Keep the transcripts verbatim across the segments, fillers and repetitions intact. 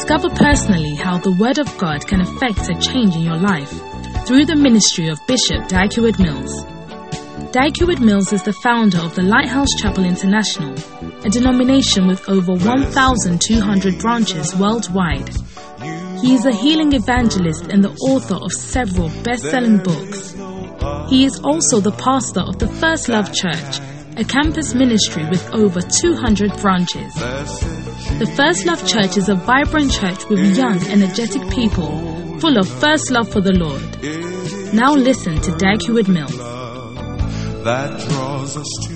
Discover personally how the Word of God can affect a change in your life through the ministry of Bishop Dag Heward-Mills. Dag Heward-Mills is the founder of the Lighthouse Chapel International, a denomination with over one thousand two hundred branches worldwide. He is a healing evangelist and the author of several best-selling books. He is also the pastor of the First Love Church, a campus ministry with over two hundred branches. The First Love Church is a vibrant church with young, energetic people full of first love for the Lord. Now listen to Dag Heward-Mills. That draws us to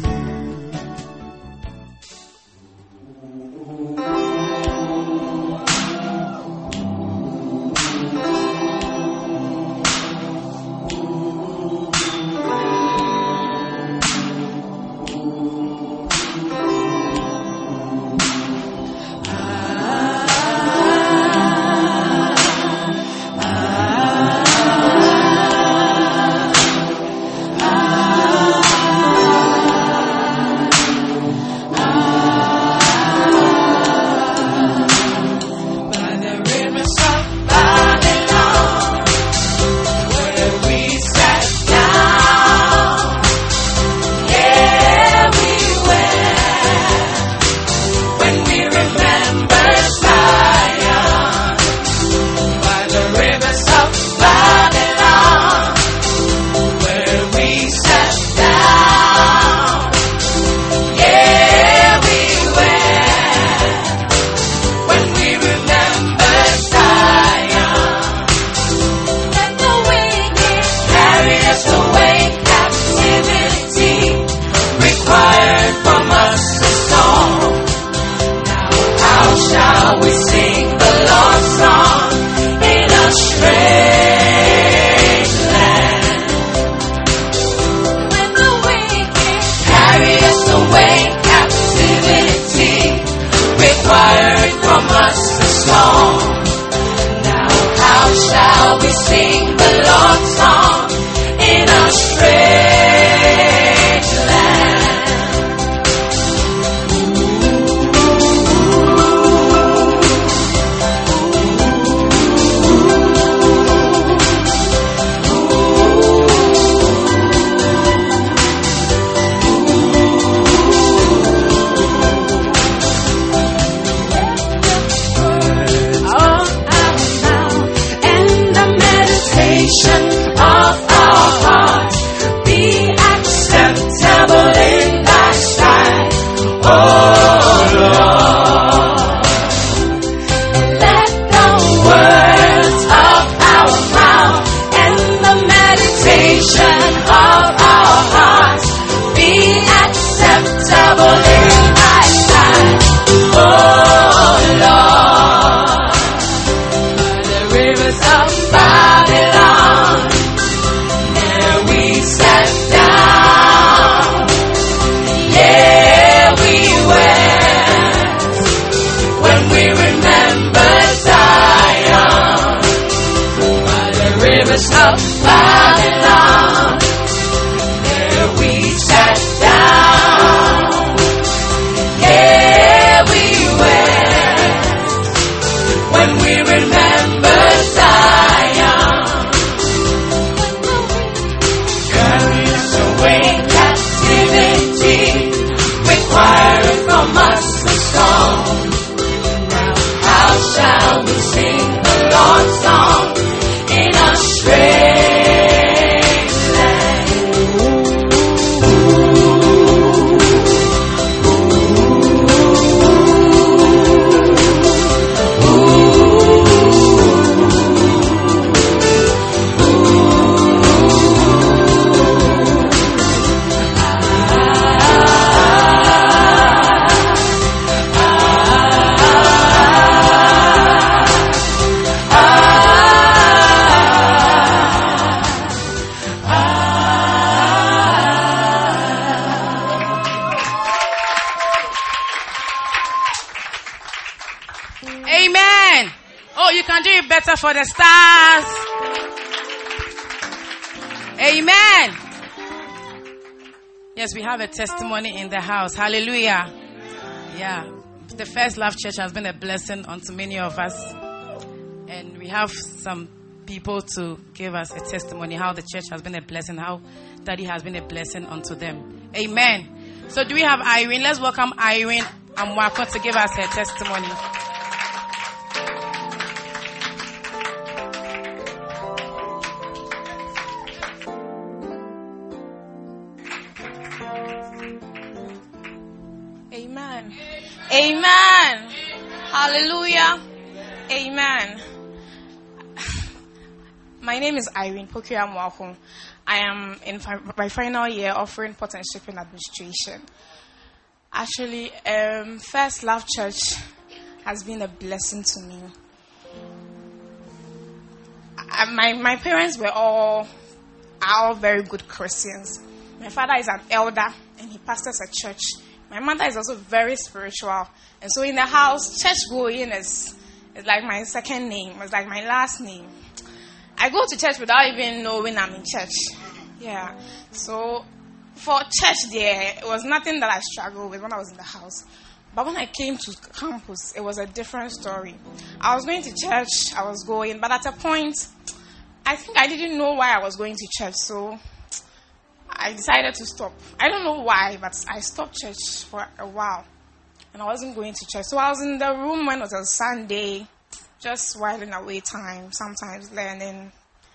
for the stars. Amen. Yes, we have a testimony in the house. Hallelujah. Yeah. the First Love Church has been a blessing unto many of us. And we have some people to give us a testimony how the church has been a blessing, how Daddy has been a blessing unto them. Amen. So do we have Irene? Let's welcome Irene Amwako to give us her testimony. Amen. Amen. Hallelujah. Amen. My name is Irene Pokia Mwako. I am in my final year offering partnership in administration. Actually, um, First Love Church has been a blessing to me. I, my my parents were all are all very good Christians. My father is an elder and he pastors a church. My mother is also very spiritual, and so in the house, church going is is like my second name. It's like my last name. I go to church without even knowing I'm in church. Yeah. So for church there, it was nothing that I struggled with when I was in the house. But when I came to campus, it was a different story. I was going to church, I was going, but at a point, I think I didn't know why I was going to church, so I decided to stop. I don't know why, but I stopped church for a while, and I wasn't going to church. So I was in the room when it was a Sunday, just whiling away time, sometimes learning.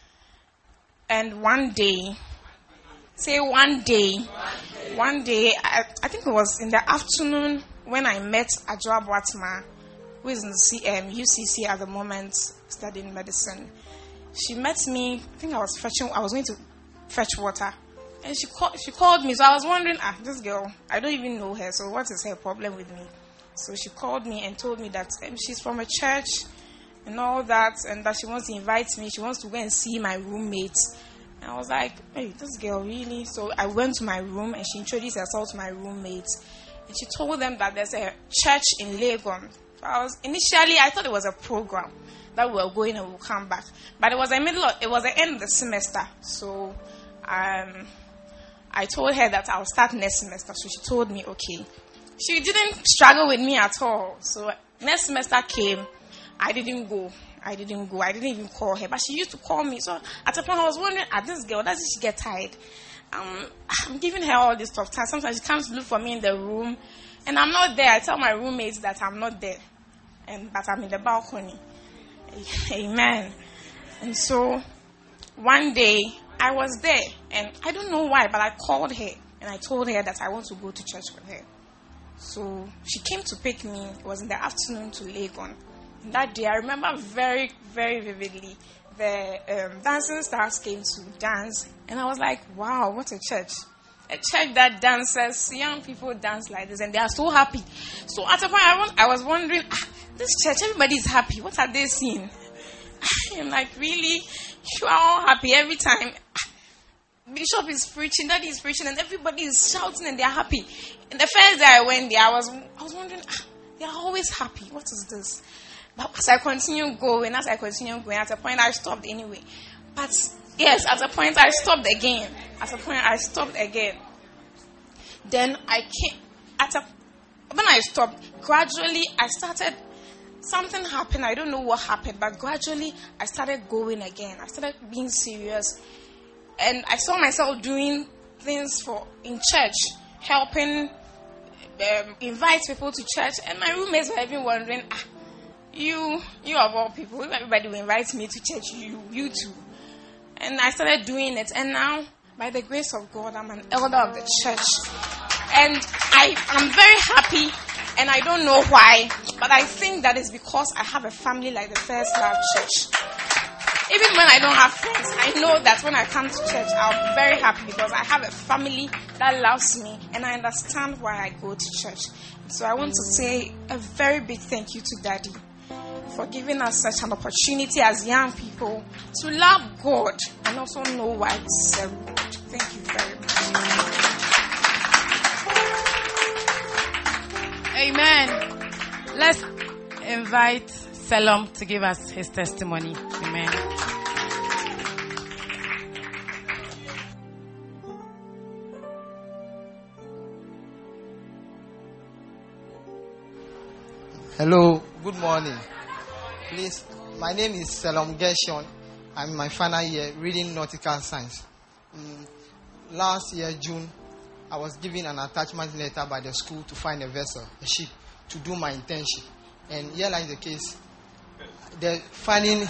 And one day, say one day, one day, I, I think it was in the afternoon when I met Adjoa Boatma, who is in the C M, U C C at the moment, studying medicine. She met me, I think I was fetching, I was going to fetch water. And she called, she called me, so I was wondering, ah, this girl, I don't even know her, so what is her problem with me? So she called me and told me that um, she's from a church and all that, and that she wants to invite me, she wants to go and see my roommate. And I was like, hey, this girl, really? So I went to my room, and she introduced herself to my roommate, and she told them that there's a church in Legon. So I was, initially, I thought it was a program that we were going and we'll come back. But it was the middle of, it was the end of the semester, so um, I told her that I'll start next semester, so she told me, okay. She didn't struggle with me at all. So next semester came, I didn't go. I didn't go. I didn't even call her. But she used to call me. So at a point, I was wondering, at this girl, doesn't she get tired? Um, I'm giving her all this tough time. Sometimes she comes to look for me in the room, and I'm not there. I tell my roommates that I'm not there, and but I'm in the balcony. Amen. And so one day, I was there, and I don't know why, but I called her, and I told her that I want to go to church with her. So she came to pick me. It was in the afternoon to Legon. And that day, I remember very, very vividly, the um, dancing stars came to dance, and I was like, wow, what a church. A church that dances, young people dance like this, and they are so happy. So at a point, I was, I was wondering, ah, this church, everybody is happy. What are they seeing? I'm like, really? You are all happy every time. Bishop is preaching, Daddy is preaching, and everybody is shouting and they are happy. And the first day I went there, I was I was wondering, ah, they are always happy. What is this? But as I continue going, as I continue going, at a point I stopped anyway. But yes, at a point I stopped again. At a point I stopped again. Then I came, at a, when I stopped, gradually I started, something happened. I don't know what happened, but gradually I started going again. I started being serious. And I saw myself doing things for in church, helping, um, invite people to church. And my roommates were even wondering, ah, you, you of all people, everybody will invite me to church, you, you too. And I started doing it. And now, by the grace of God, I'm an elder of the church. And I am very happy, and I don't know why, but I think that is because I have a family like the First Love Church. Even when I don't have friends, I know that when I come to church, I'll be very happy because I have a family that loves me, and I understand why I go to church. So I want to say a very big thank you to Daddy for giving us such an opportunity as young people to love God and also know why to serve God. Thank you very much. Amen. Let's invite Salom to give us his testimony. Amen. Hello, good morning. Please, my name is Salom Gershon. I'm in my final year reading nautical science. Um, last year, June, I was given an attachment letter by the school to find a vessel, a ship, to do my internship. And here lies the case. The finding,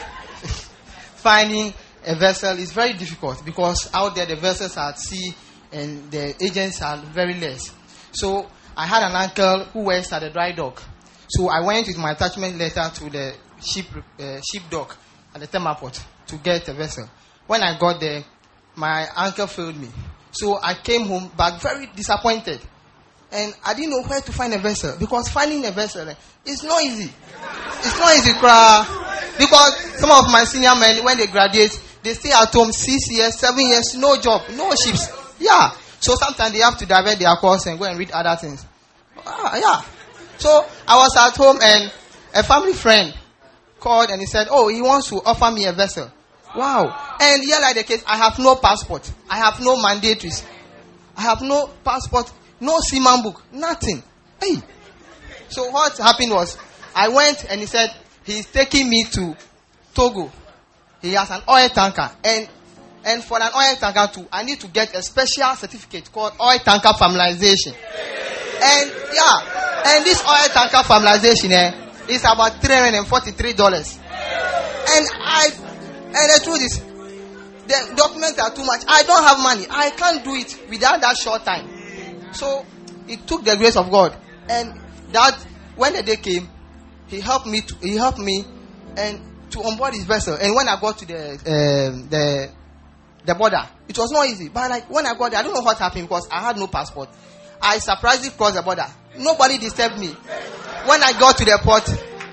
finding a vessel is very difficult because out there the vessels are at sea and the agents are very less. So I had an uncle who works at the dry dock. So I went with my attachment letter to the ship uh, ship dock at the Tema port to get a vessel. When I got there, my uncle failed me. So I came home back very disappointed. And I didn't know where to find a vessel because finding a vessel is not easy. It's not easy, because some of my senior men, when they graduate, they stay at home six years, seven years, no job, no ships. Yeah. So sometimes they have to divert their course and go and read other things. Ah, yeah. So I was at home and a family friend called and he said, oh, he wants to offer me a vessel. Wow. And here like the case, I have no passport. I have no mandatories. I have no passport, no seaman book, nothing. Hey. So what happened was, I went and he said, he's taking me to Togo. He has an oil tanker. And and for an oil tanker too, I need to get a special certificate called oil tanker familiarization. And yeah, and this oil tanker familiarization eh, is about three hundred forty-three dollars. And I, and the truth is, the documents are too much. I don't have money. I can't do it without that short time. So it took the grace of God. And that, when the day came, he helped me to, he helped me and to onboard his vessel. And when I got to the uh, the the border, it was not easy. But like when I got there, I don't know what happened because I had no passport. I surprisingly crossed the border. Nobody disturbed me. When I got to the port,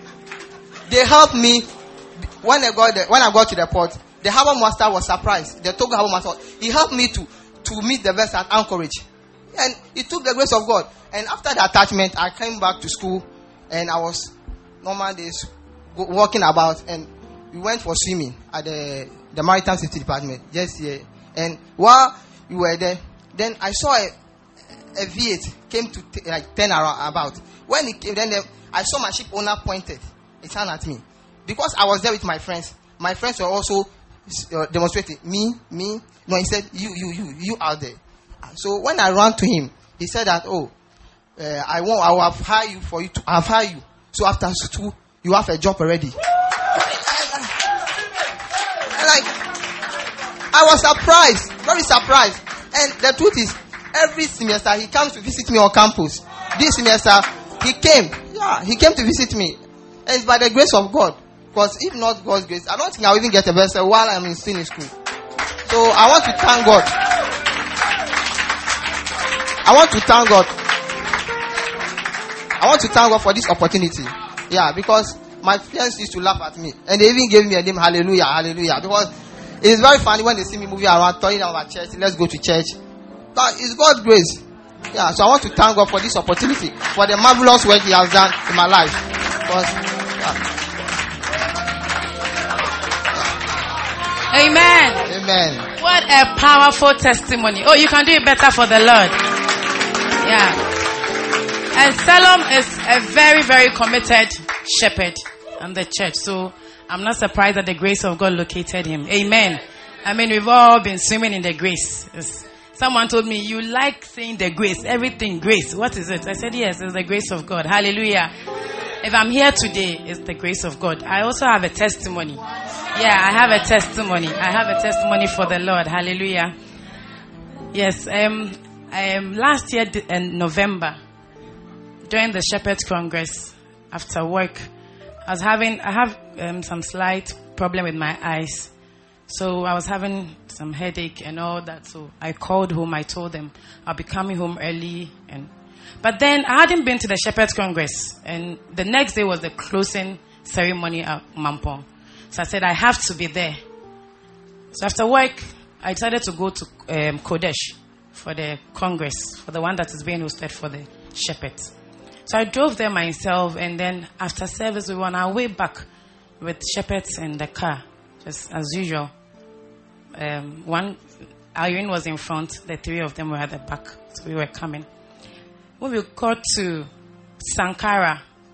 they helped me. When I got there, when I got to the port, the harbor master was surprised. The Togo harbor master, he helped me to to meet the vessel at Anchorage. And it took the grace of God. And after the attachment, I came back to school and I was normal days walking about, and we went for swimming at the, the Maritime Safety Department just here. And while we were there, then I saw a, a V eight came to t- like turn around about. When it came, then the, I saw my ship owner pointed his hand at me because I was there with my friends. My friends were also uh, demonstrating me, me. No, he said you, you, you, you out there. So when I ran to him, he said that oh, uh, I want, I will have hired you for you to have hired you. So after school, you have a job already. Like, I was surprised, very surprised. And the truth is, every semester he comes to visit me on campus. This semester, he came. Yeah, he came to visit me. And it's by the grace of God. Because if not God's grace, I don't think I'll even get a vessel while I'm in senior school. So I want to thank God. I want to thank God. I want to thank God for this opportunity. Yeah, because my friends used to laugh at me. And they even gave me a name, Hallelujah, Hallelujah. Because it's very funny when they see me moving around, talking about church, let's go to church. But it's God's grace. Yeah, so I want to thank God for this opportunity, for the marvelous work He has done in my life. Because, yeah. Amen. Amen. What a powerful testimony. Oh, you can do it better for the Lord. Yeah. And Salom is a very, very committed shepherd in the church. So I'm not surprised that the grace of God located him. Amen. I mean, we've all been swimming in the grace. It's, someone told me, you like saying the grace, everything grace. What is it? I said, yes, it's the grace of God. Hallelujah. If I'm here today, it's the grace of God. I also have a testimony. Yeah, I have a testimony. I have a testimony for the Lord. Hallelujah. Yes, um, um, last year in November, during the Shepherd's Congress, after work, I was having, I have um, some slight problem with my eyes. So I was having some headache and all that. So I called home. I told them I'll be coming home early. And But then I hadn't been to the Shepherd's Congress. And the next day was the closing ceremony at Mampong. So I said, I have to be there. So after work, I decided to go to um, Kodesh for the Congress, for the one that is being hosted for the shepherds. So I drove there myself, and then after service, we were on our way back with shepherds in the car, just as usual. Um, one, Irene was in front, the three of them were at the back, so we were coming. When we got to Sankara,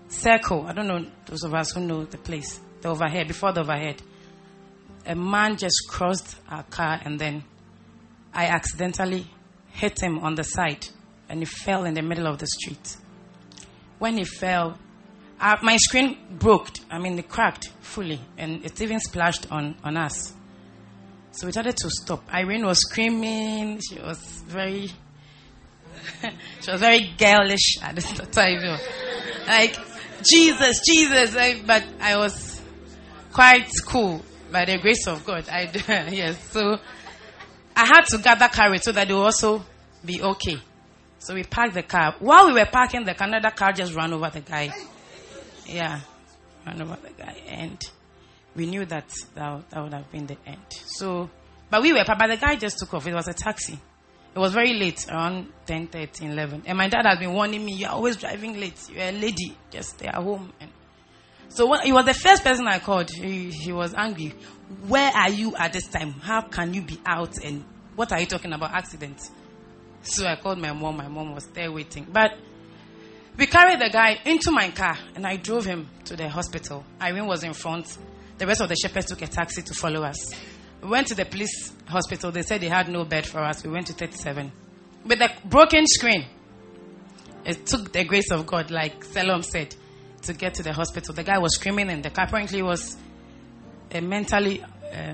circle. I don't know those of us who know the place. The overhead, before the overhead. A man just crossed our car, and then I accidentally hit him on the side, and he fell in the middle of the street. When he fell, uh, my screen broke. I mean, it cracked fully, and it even splashed on, on us. So we started to stop. Irene was screaming. She was very, she was very girlish at the time. You know. Like, Jesus, Jesus. I, but I was quite cool by the grace of God. I yes. So I had to gather courage so that they will also be okay. So we parked the car. While we were parking the car, another car just ran over the guy. Yeah, ran over the guy, and we knew that that, that would have been the end. So, but we were, but the guy just took off. It was a taxi. It was very late, around ten, thirteen, eleven. And my dad has been warning me, you're always driving late. You're a lady. Just stay at home. And so when, he was the first person I called. He, he was angry. Where are you at this time? How can you be out? And what are you talking about? Accidents. So I called my mom. My mom was there waiting. But we carried the guy into my car, and I drove him to the hospital. Irene was in front. The rest of the shepherds took a taxi to follow us. We went to the police hospital. They said they had no bed for us. We went to thirty-seven. With the broken screen, it took the grace of God, like Salom said, to get to the hospital. The guy was screaming in the car. Apparently, he was uh, mentally uh,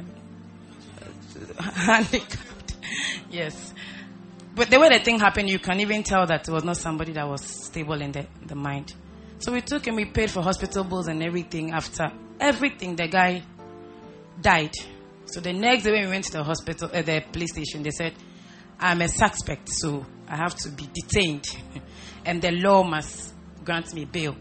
handicapped. Yes. But the way the thing happened, you can even tell that it was not somebody that was stable in the, in the mind. So we took him, we paid for hospital bills and everything. After everything, the guy died. So the next day when we went to the hospital, uh, the police station, they said, I'm a suspect, so I have to be detained. And the law must grant me bail.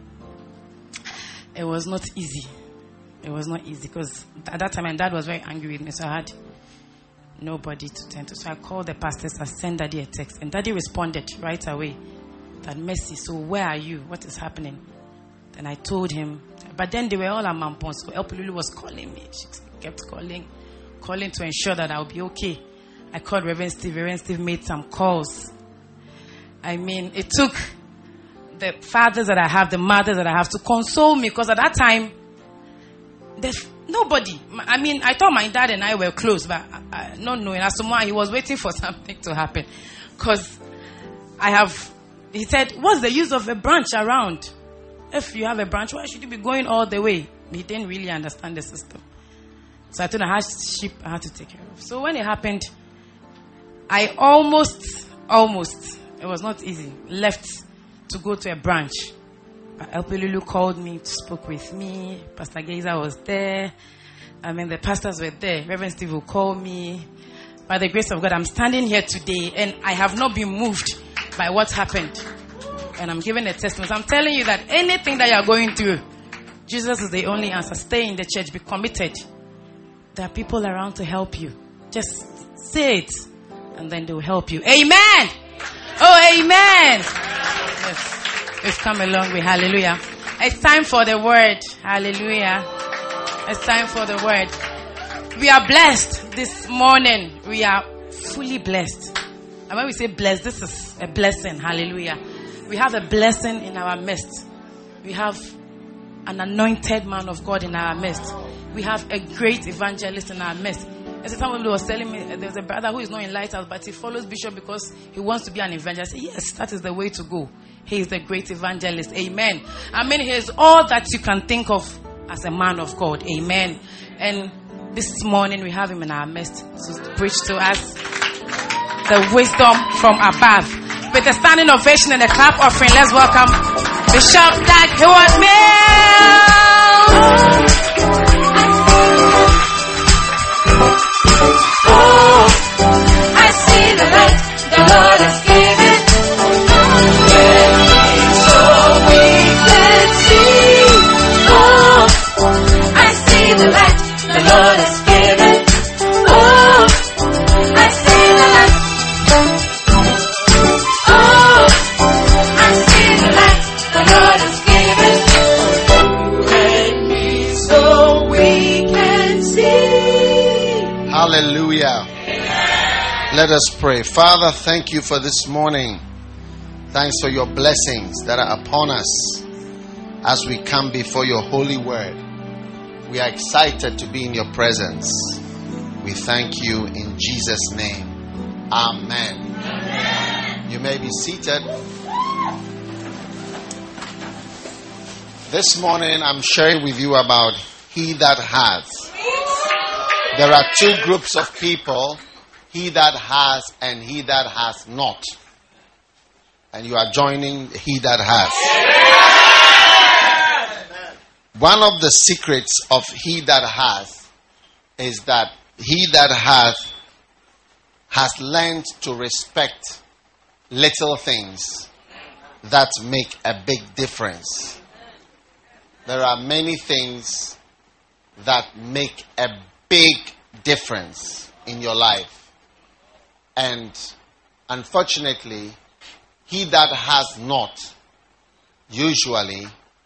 It was not easy. It was not easy because at that time my dad was very angry with me, so I had nobody to turn to. So I called the pastors, I sent Daddy a text, and Daddy responded right away that, Mercy, so where are you? What is happening? Then I told him, but then they were all at Mampon, so El Pululu was calling me. She kept calling, calling to ensure that I would be okay. I called Reverend Steve. Reverend Steve made some calls. I mean, it took the fathers that I have, the mothers that I have to console me, because at that time, there's nobody. I mean, I thought my dad and I were close, but I, I, not knowing. As someone, he was waiting for something to happen. Because I have, he said, what's the use of a branch around? If you have a branch, why should you be going all the way? He didn't really understand the system. So I told him I had sheep I had to take care of. So when it happened, I almost, almost, it was not easy, left to go to a branch. El Pelulu called me, spoke with me. Pastor Geza was there. I mean, the pastors were there. Reverend Steve will call me. By the grace of God, I'm standing here today, and I have not been moved by what happened. And I'm giving a testimony. So I'm telling you that anything that you're going through, Jesus is the only answer. Stay in the church. Be committed. There are people around to help you. Just say it, and then they will help you. Amen. Oh, amen. Yes. We've come a long way. Hallelujah. It's time for the word. Hallelujah. It's time for the word. We are blessed this morning. We are fully blessed. And when we say blessed, this is a blessing. Hallelujah. We have a blessing in our midst. We have an anointed man of God in our midst. We have a great evangelist in our midst. As someone was telling me, there's a brother who is not in Lighthouse, but he follows Bishop because he wants to be an evangelist. I say, yes, that is the way to go. He is the great evangelist. Amen. I mean, he is all that you can think of as a man of God. Amen. And this morning we have him in our midst to preach to us the wisdom from above. With a standing ovation and a clap offering, let's welcome Bishop Dag Heward-Mills. Hallelujah. Amen. Let us pray. Father, thank you for this morning. Thanks for your blessings that are upon us. as we come before your holy word. We are excited to be in your presence. We thank you in Jesus' name. Amen. Amen. You may be seated. This morning I'm sharing with you about he that has. There are two groups of people, he that has and he that has not. And you are joining he that has. One of the secrets of he that has is that he that has has learned to respect little things that make a big difference. There are many things that make a big difference in your life. And unfortunately, he that has not usually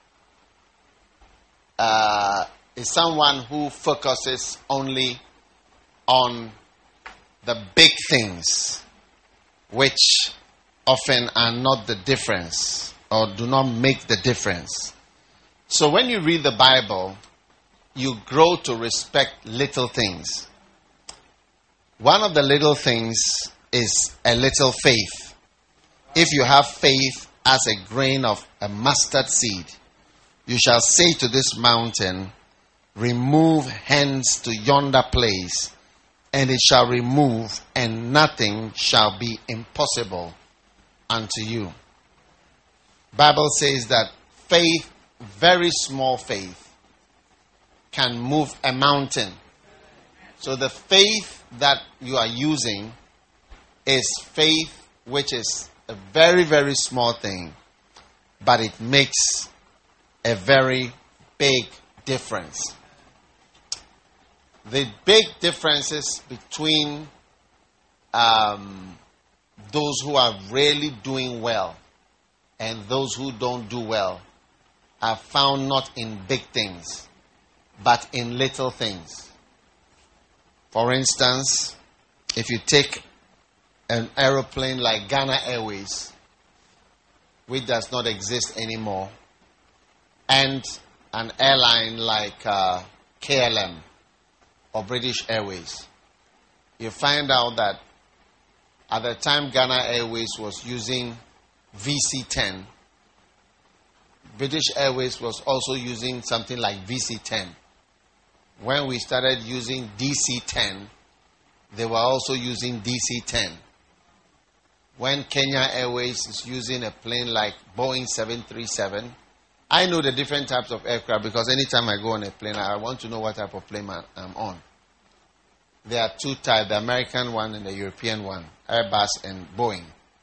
uh, is someone who focuses only on the big things, which often are not the difference or do not make the difference. So when you read the Bible, you grow to respect little things. One of the little things is a little faith. If you have faith as a grain of a mustard seed, you shall say to this mountain, remove hence to yonder place, and it shall remove, and nothing shall be impossible unto you. Bible says that faith, very small faith, can move a mountain. So the faith that you are using is faith which is a very, very small thing, but it makes a very big difference. The big differences between um, those who are really doing well and those who don't do well are found not in big things, but in little things. For instance, if you take an aeroplane like Ghana Airways, which does not exist anymore, and an airline like uh, K L M or British Airways, you find out that at the time Ghana Airways was using V C ten, British Airways was also using something like V C ten. When we started using D C ten, they were also using D C ten. When Kenya Airways is using a plane like Boeing seven thirty-seven, I know the different types of aircraft because anytime I go on a plane, I want to know what type of plane I'm on. There are two types, the American one and the European one, Airbus and Boeing.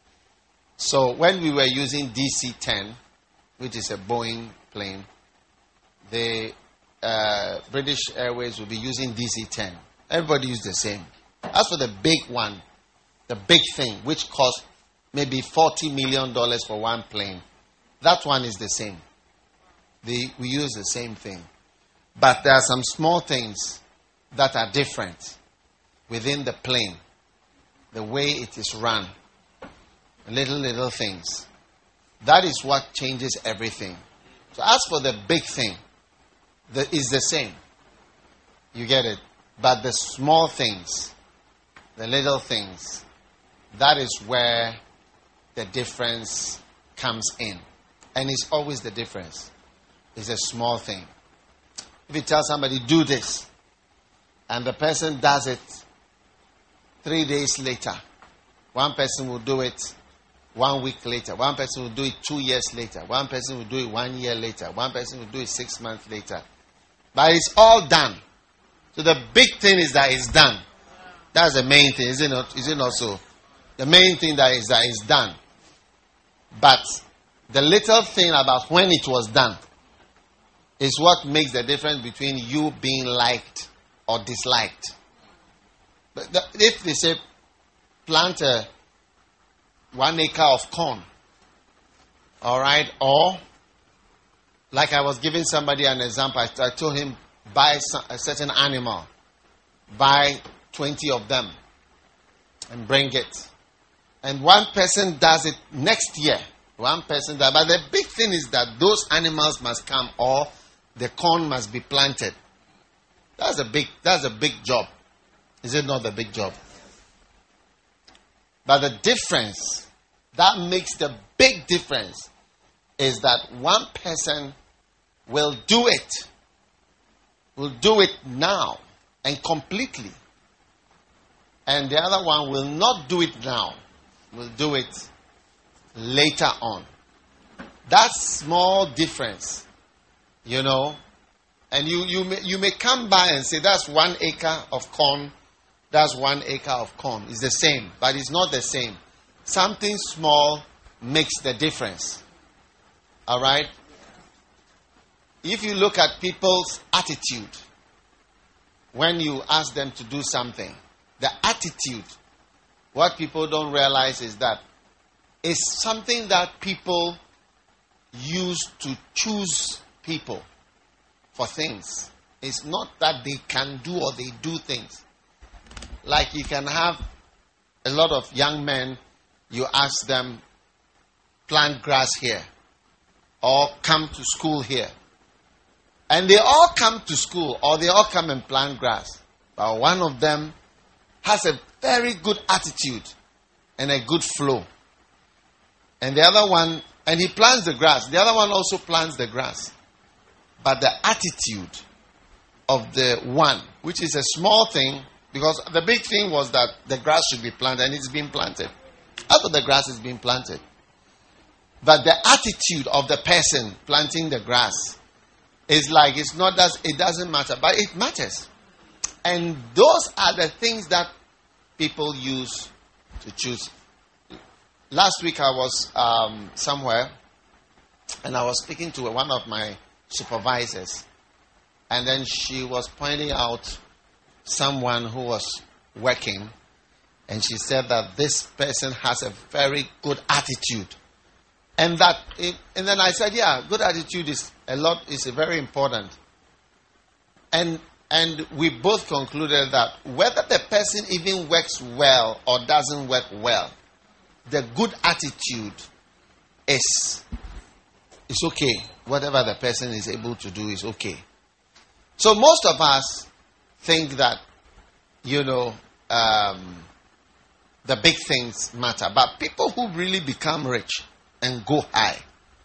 So when we were using D C ten, which is a Boeing plane, the uh, British Airways will be using D C ten. Everybody uses the same. As for the big one, the big thing, which costs maybe forty million dollars for one plane, that one is the same. They, we use the same thing. But there are some small things that are different within the plane, the way it is run, little, little things. That is what changes everything. So as for the big thing, the, it's the same. You get it? But the small things, the little things, that is where the difference comes in. And it's always the difference. It's a small thing. If you tell somebody, do this, and the person does it three days later, one person will do it one week later, one person will do it two years later, one person will do it one year later, one person will do it six months later. But it's all done. So the big thing is that it's done. That's the main thing, is it not? Is it not so? The main thing that is that it's done. But the little thing about when it was done is what makes the difference between you being liked or disliked. But the, if they say plant a one acre of corn, all right, or like I was giving somebody an example, I, I told him buy some, a certain animal, buy twenty of them, and bring it. And one person does it next year, One person died. But the big thing is that those animals must come or the corn must be planted. That's a big, that's a big job. Is it not a big job? But the difference, that makes the big difference, is that one person will do it, will do it now and completely. And the other one will not do it now, will do it later on. That small difference, you know, and you, you, may, you may come by and say, that's one acre of corn, that's one acre of corn. It's the same, but it's not the same. Something small makes the difference. All right? If you look at people's attitude, when you ask them to do something, the attitude, what people don't realize is that it's something that people use to choose people for things. It's not that they can do or they do things. Like you can have a lot of young men, you ask them, plant grass here or come to school here. And they all come to school or they all come and plant grass. But one of them has a very good attitude and a good flow. And the other one, and he plants the grass. The other one also plants the grass. But the attitude of the one, which is a small thing, because the big thing was that the grass should be planted, and it's been planted. After the grass is being planted. But the attitude of the person planting the grass is like, it's not that, it doesn't matter, but it matters. And those are the things that people use to choose. Last week I was um, somewhere, and I was speaking to one of my supervisors, and then she was pointing out someone who was working, and she said that this person has a very good attitude, and that it, and then I said, yeah, good attitude is a lot, is very important, and and we both concluded that whether the person even works well or doesn't work well, the good attitude is is okay. Whatever the person is able to do is okay. So most of us think that, you know, um, the big things matter. But people who really become rich and go high,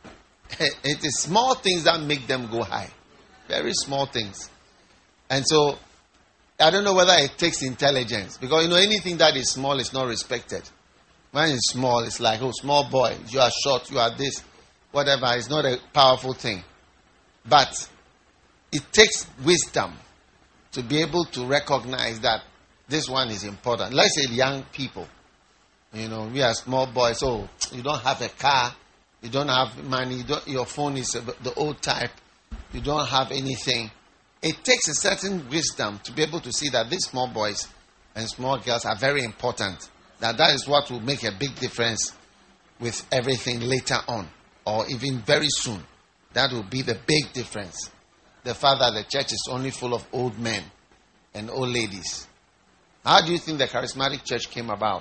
it is small things that make them go high. Very small things. And so, I don't know whether it takes intelligence. Because, you know, anything that is small is not respected. When it's small, it's like, oh, small boy, you are short, you are this, whatever. It's not a powerful thing. But it takes wisdom to be able to recognize that this one is important. Let's say young people. You know, we are small boys, so you don't have a car, you don't have money, you don't, your phone is the old type, you don't have anything. It takes a certain wisdom to be able to see that these small boys and small girls are very important. That that is what will make a big difference with everything later on, or even very soon. That will be the big difference. The fact that the church is only full of old men and old ladies. How do you think the charismatic church came about?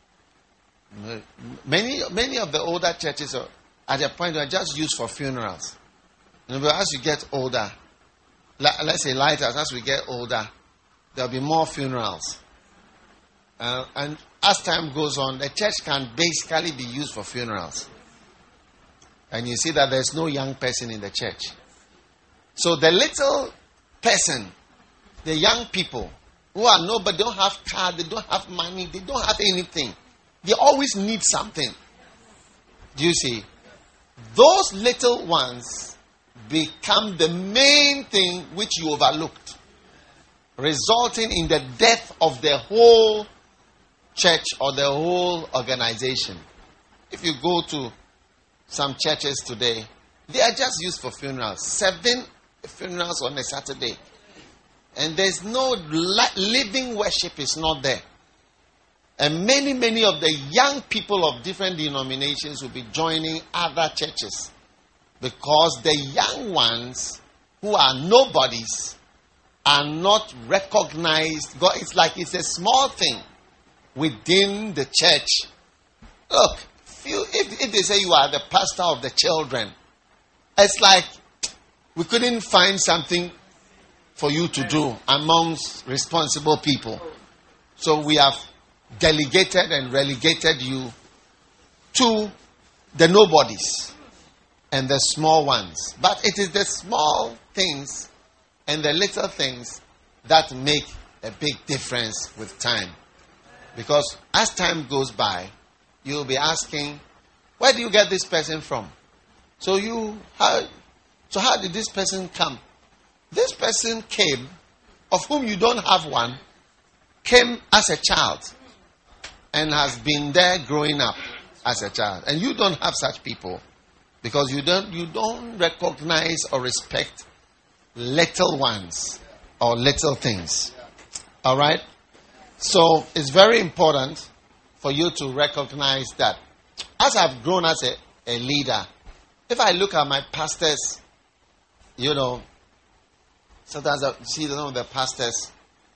Many many of the older churches are at a point are just used for funerals. You know, but as you get older, let's say lighters, as we get older, there'll be more funerals. Uh, and as time goes on, the church can basically be used for funerals. And you see that there's no young person in the church. So the little person, the young people, who are nobody, don't have car, they don't have money, they don't have anything. They always need something. Do you see? Those little ones become the main thing which you overlooked, resulting in the death of the whole church or the whole organization. If you go to some churches today, they are just used for funerals. Seven funerals on a Saturday. And there's no li- living worship is not there. And many, many of the young people of different denominations will be joining other churches. Because the young ones who are nobodies are not recognized. God, it's like it's a small thing within the church. Look, if you if, if they say you are the pastor of the children, it's like we couldn't find something for you to do amongst responsible people. So we have delegated and relegated you to the nobodies and the small ones. But it is the small things and the little things that make a big difference with time. Because as time goes by, you'll be asking, where do you get this person from? So you, how, so how did this person come? This person came, of whom you don't have one, came as a child and has been there growing up as a child. And you don't have such people because you don't, you don't recognize or respect little ones or little things. All right? So it's very important for you to recognize that as I've grown as a, a leader, if I look at my pastors, you know, sometimes I see some of the pastors,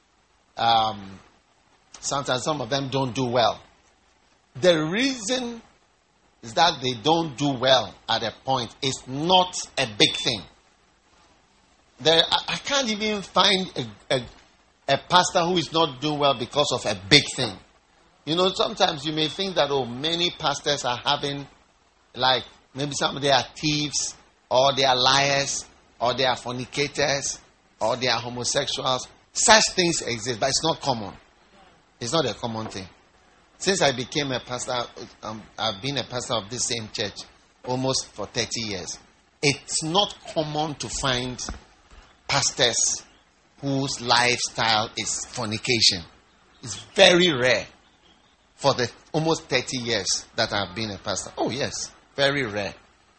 um, sometimes some of them don't do well. The reason is that they don't do well at a point is not a big thing. There, I, I can't even find a, a, a pastor who is not doing well because of a big thing. You know, sometimes you may think that, oh, many pastors are having, like, maybe some of them are thieves, or they are liars, or they are fornicators, or they are homosexuals. Such things exist, but it's not common. It's not a common thing. Since I became a pastor, um, I've been a pastor of this same church almost for thirty years. It's not common to find pastors whose lifestyle is fornication. It's very rare for the almost thirty years that I've been a pastor. Oh, yes, very rare.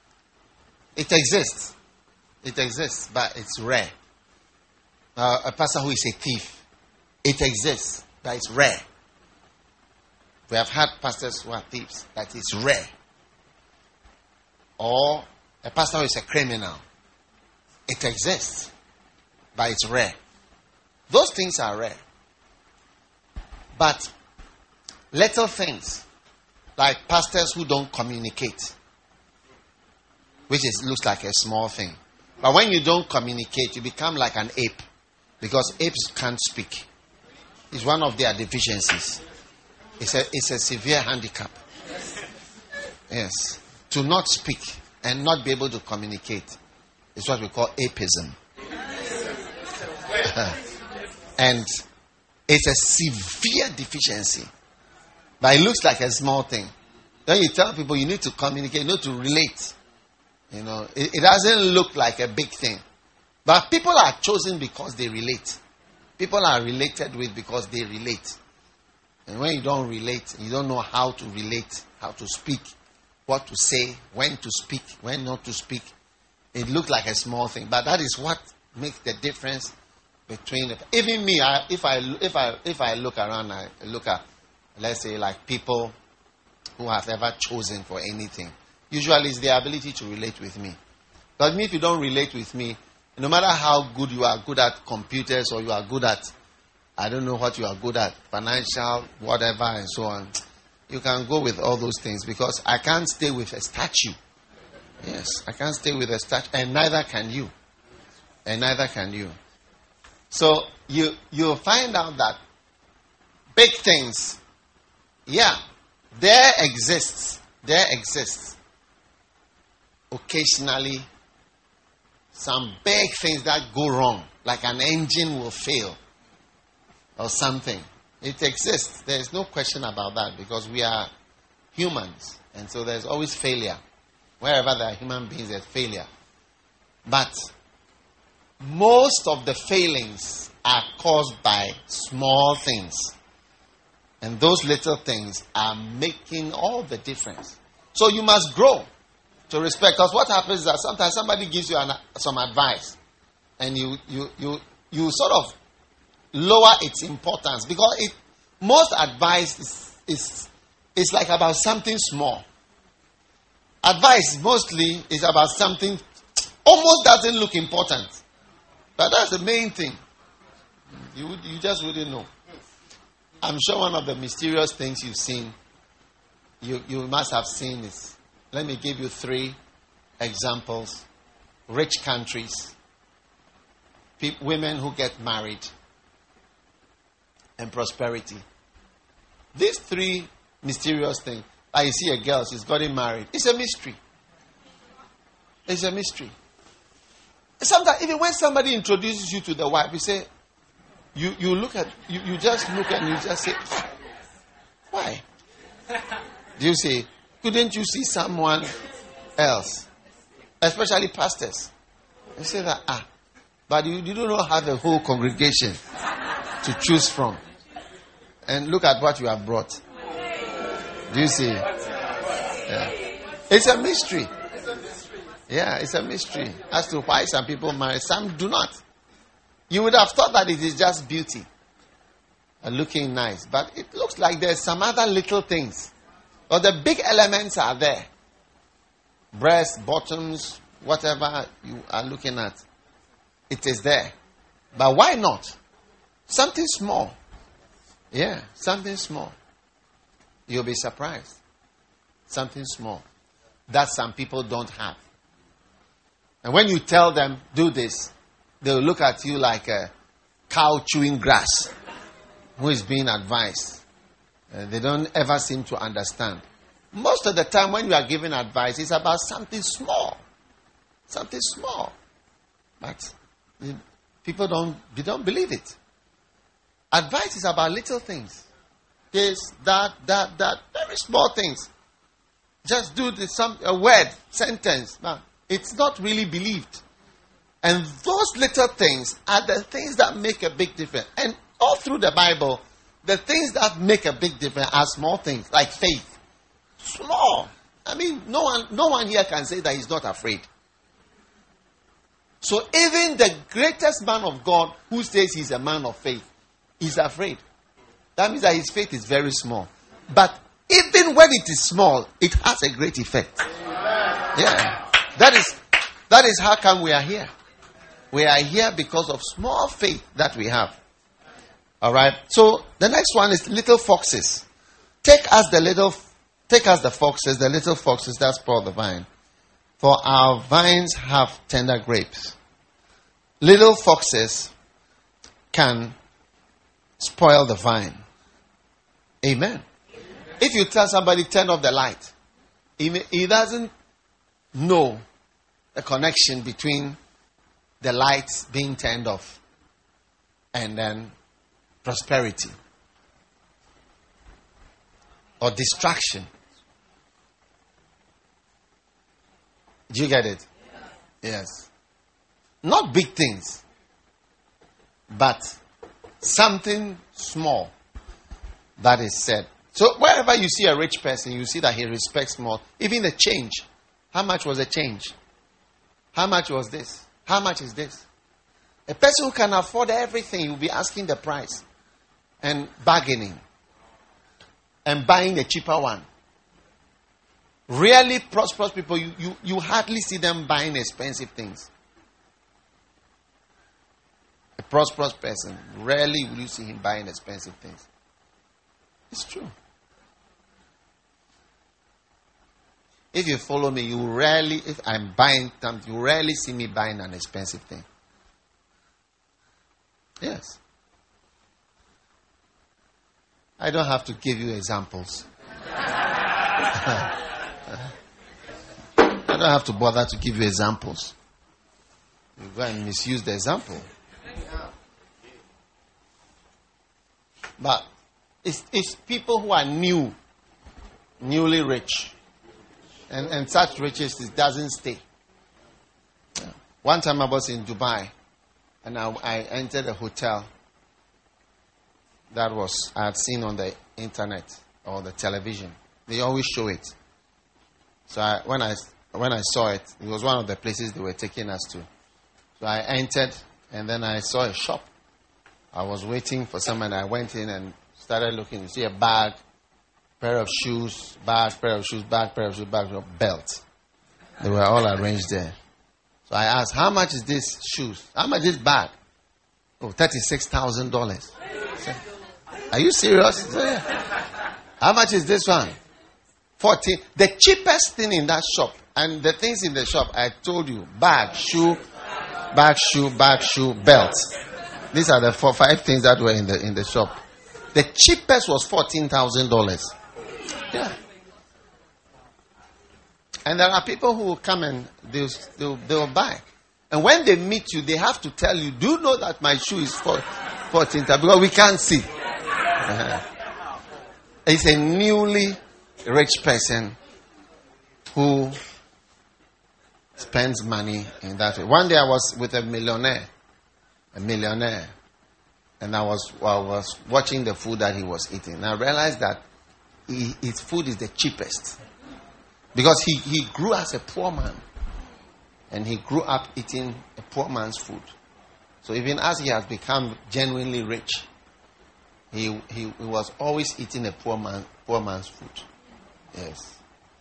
It exists. It exists, but it's rare. Uh, a pastor who is a thief. It exists, but it's rare. We have had pastors who are thieves, but it's rare. Or a pastor who is a criminal. It exists, but it's rare. Those things are rare. But little things, like pastors who don't communicate, which is looks like a small thing. But when you don't communicate, you become like an ape. Because apes can't speak. It's one of their deficiencies. It's a, it's a severe handicap. Yes. To not speak and not be able to communicate is what we call apeism. And it's a severe deficiency. But it looks like a small thing. Then you tell people you need to communicate, you need to relate. You know, it, it doesn't look like a big thing. But people are chosen because they relate. People are related with because they relate. And when you don't relate, you don't know how to relate, how to speak, what to say, when to speak, when not to speak. It looks like a small thing. But that is what makes the difference between... Even me, I, if, I, if, I, if I look around, I look at, let's say, like people who have ever chosen for anything. Usually it's their ability to relate with me. But me, if you don't relate with me, no matter how good you are, good at computers, or you are good at, I don't know what you are good at, financial, whatever, and so on, you can go with all those things because I can't stay with a statue. Yes, I can't stay with a statue, and neither can you. And neither can you. So you you'll find out that big things, yeah, there exists, there exists occasionally some big things that go wrong, like an engine will fail or something. It exists. There is no question about that because we are humans. And so there's always failure. Wherever there are human beings, there's failure. But most of the failings are caused by small things. And those little things are making all the difference. So you must grow to respect. Because what happens is that sometimes somebody gives you an, some advice. And you, you, you, you sort of lower its importance. Because it, most advice is, is, is like about something small. Advice mostly is about something almost doesn't look important. But that's the main thing. You, you just wouldn't know. I'm sure one of the mysterious things you've seen You, you must have seen this. Let me give you three examples. Rich countries, pe- women who get married, and prosperity. These three mysterious things. Like you see a girl, she's gotten married. It's a mystery. It's a mystery. Sometimes, even when somebody introduces you to the wife, you say, you, you look at, you, you just look and you just say, why? Do you say, couldn't you see someone else? Especially pastors. You say that, ah, but you, you don't have a whole congregation to choose from. And look at what you have brought. Do you see? Yeah. It's a mystery. Yeah, it's a mystery as to why some people marry, some do not. You would have thought that it is just beauty and looking nice, but it looks like there's some other little things. Or the big elements are there. Breasts, bottoms, whatever you are looking at, it is there. But why not? Something small. Yeah, something small. You'll be surprised. Something small that some people don't have. And when you tell them, do this, they'll look at you like a cow chewing grass who is being advised. Uh, they don't ever seem to understand. Most of the time when you are giving advice, it's about something small. Something small. But people don't, they don't believe it. Advice is about little things. This, that, that, that. Very small things. Just do this, some, a word, sentence. But it's not really believed. And those little things are the things that make a big difference. And all through the Bible, the things that make a big difference are small things, like faith. Small. I mean, no one, no one here can say that he's not afraid. So even the greatest man of God who says he's a man of faith is afraid. That means that his faith is very small. But even when it is small, it has a great effect. Yeah. That is, that is how come we are here. We are here because of small faith that we have. All right. So the next one is little foxes. Take us the little, take us the foxes, the little foxes that spoil the vine. For our vines have tender grapes. Little foxes can spoil the vine. Amen. Amen. If you tell somebody turn off the light, he, may, he doesn't know the connection between the lights being turned off and then prosperity or distraction. Do you get it? Yes. Not big things, but something small that is said. So wherever you see a rich person, you see that he respects more. Even the change. How much was the change? How much was this? How much is this? A person who can afford everything, will be asking the price and bargaining and buying a cheaper one. Really prosperous people, you, you, you hardly see them buying expensive things. A prosperous person, rarely will you see him buying expensive things. It's true. If you follow me, you rarely, if I'm buying something, you rarely see me buying an expensive thing. Yes. I don't have to give you examples. I don't have to bother to give you examples. You go and misuse the example. But it's, it's people who are new, newly rich. And, and such riches, it doesn't stay. Yeah. One time I was in Dubai, and I, I entered a hotel that was, I had seen on the internet or the television. They always show it. So I, when I when I saw it, it was one of the places they were taking us to. So I entered, and then I saw a shop. I was waiting for someone. I went in and started looking. You see a bag, pair of shoes, bag, pair of shoes, bag, pair of shoes, bag, belt. They were all arranged there. So I asked, how much is this shoes? How much is this bag? Oh, thirty-six thousand dollars. Are you serious? So, yeah. How much is this one? fourteen. The cheapest thing in that shop, and the things in the shop, I told you, bag, shoe, bag, shoe, bag, shoe, belt. These are the four, five things that were in the in the shop. The cheapest was fourteen thousand dollars. Yeah. And there are people who will come and they'll, they'll, they'll buy. And when they meet you, they have to tell you, do you know that my shoe is for fourteen thousand dollars? Because we can't see. Uh-huh. It's a newly rich person who spends money in that way. One day I was with a millionaire. A millionaire. And I was, I was watching the food that he was eating. And I realized that he, his food is the cheapest. Because he, he grew as a poor man. And he grew up eating a poor man's food. So even as he has become genuinely rich, he, he, he was always eating a poor man poor man's food. Yes.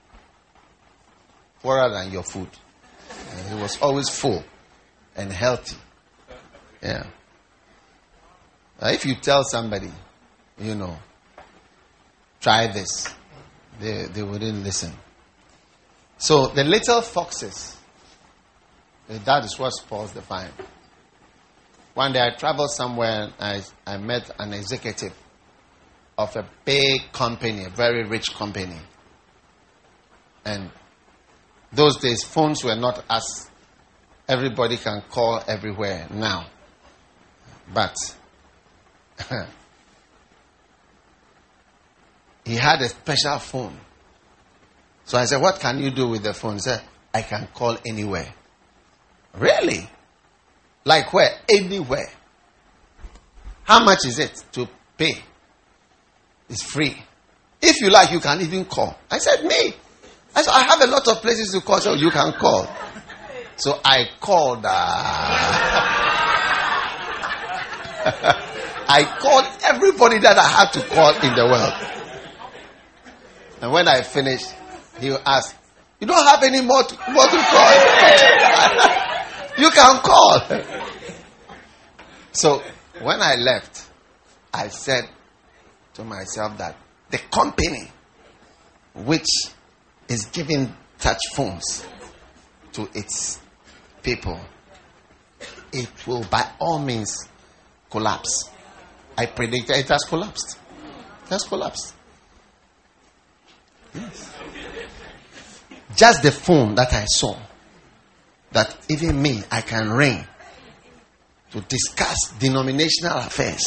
Poorer than your food. And he was always full and healthy. Yeah. Now, if you tell somebody, you know, try this, they, they wouldn't listen. So the little foxes, that is what spoils the vine. One day I traveled somewhere and I, I met an executive of a big company, a very rich company. And those days phones were not as everybody can call everywhere now. But he had a special phone. So I said, what can you do with the phone? He said, I can call anywhere. Really? Like where? Anywhere. How much is it to pay? It's free. If you like, you can even call. I said, me. I said, I have a lot of places to call, so you can call. So I called. Uh, I called everybody that I had to call in the world. And when I finished, he asked, you don't have any more to, more to call? You can call. So when I left, I said to myself that the company which is giving touch phones to its people, it will by all means collapse. I predict it has collapsed. It has collapsed. Yes. Just the phone that I saw, that even me, I can ring to discuss denominational affairs.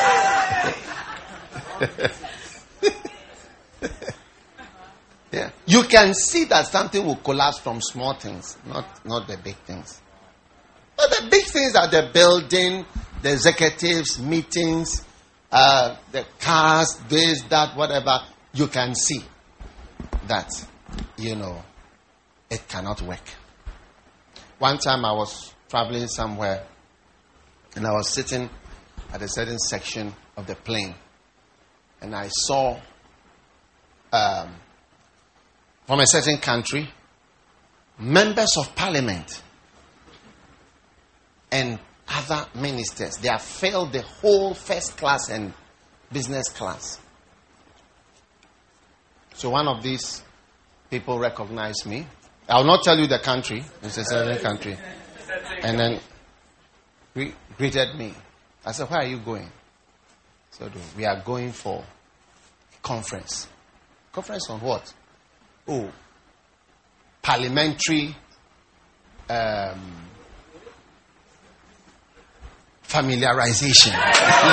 Yeah. You can see that something will collapse from small things, not, not the big things. But the big things are the building, the executives, meetings, uh, the cars, this, that, whatever. You can see that, you know, it cannot work. One time I was traveling somewhere and I was sitting at a certain section of the plane and I saw um, from a certain country members of parliament and other ministers. They have failed the whole first class and business class. So one of these people recognized me. I will not tell you the country. It's a certain country. And then he greeted me. I said, where are you going? So we are going for a conference. Conference on what? Oh, parliamentary um, familiarization.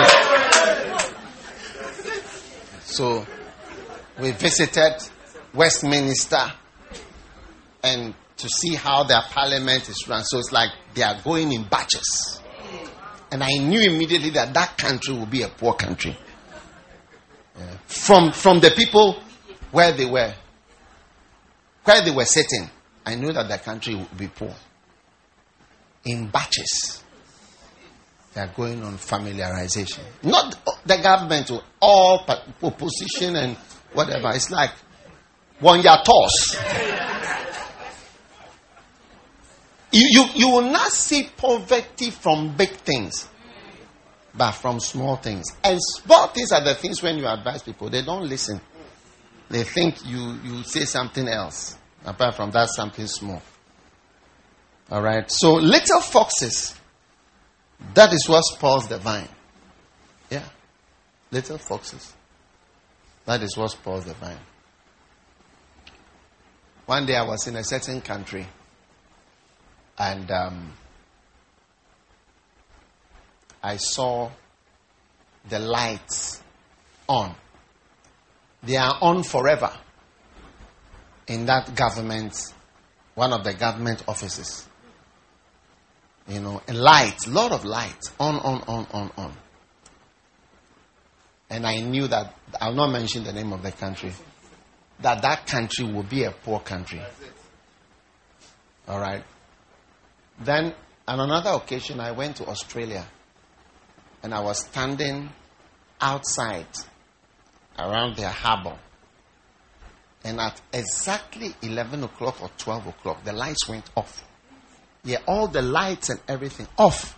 So we visited Westminster and to see how their parliament is run. So it's like they are going in batches. And I knew immediately that that country will be a poor country. Yeah. From, from the people where they were, where they were sitting, I knew that the country would be poor. In batches. They are going on familiarization. Not the government, all opposition and whatever. It's like one year toss. You, you, you will not see poverty from big things, but from small things. And small things are the things when you advise people, they don't listen. They think you, you say something else. Apart from that, something small. All right. So little foxes. That is what spoils the vine. Yeah. Little foxes. That is what spoils the vine. One day I was in a certain country. And um, I saw the lights on. They are on forever in that government, one of the government offices. You know, a light, a lot of lights, on, on, on, on, on. And I knew that, I'll not mention the name of the country, that that country will be a poor country. All right. Then, on another occasion, I went to Australia. And I was standing outside around their harbor. And at exactly eleven o'clock or twelve o'clock, the lights went off. Yeah, all the lights and everything off.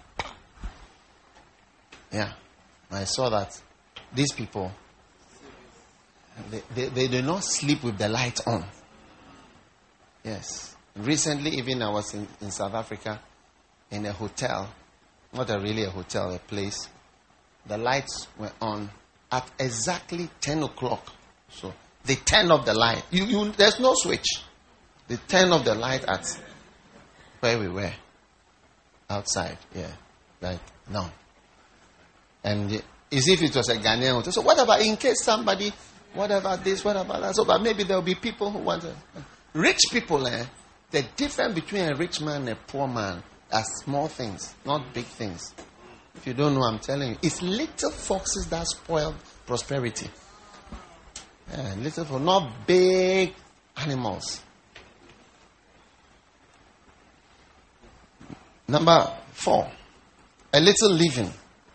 Yeah. I saw that these people, they, they, they do not sleep with the lights on. Yes. Recently, even I was in, in South Africa in a hotel. Not a really a hotel, a place. The lights were on at exactly ten o'clock. So they turn off the light. You, you, there's no switch. They turn off the light at where we were. Outside, yeah. Like, no. And as if it was a Ghanaian hotel. So what about in case somebody, what about this, what about that? So but maybe there will be people who want to. Rich people, eh? The difference between a rich man and a poor man are small things, not big things. If you don't know, I'm telling you. It's little foxes that spoil prosperity. Yeah, little foxes, not big animals. Number four. A little leaven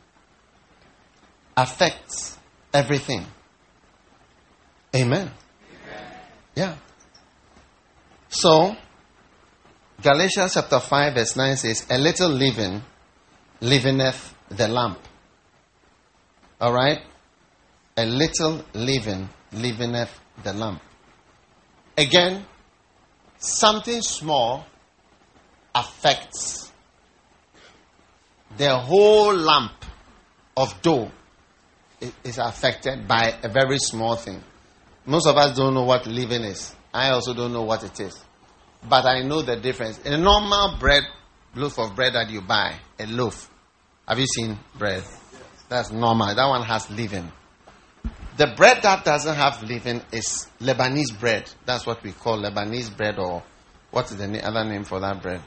affects everything. Amen. Amen. Yeah. So, Galatians chapter five verse nine says, a little leaven leaveneth the lump. Alright? A little leaven leaveneth the lump. Again, something small affects the whole lump of dough. It is affected by a very small thing. Most of us don't know what leaven is. I also don't know what it is. But I know the difference. In a normal bread, loaf of bread that you buy, a loaf. Have you seen bread? That's normal. That one has leaven. The bread that doesn't have leaven is Lebanese bread. That's what we call Lebanese bread, or what is the other name for that bread?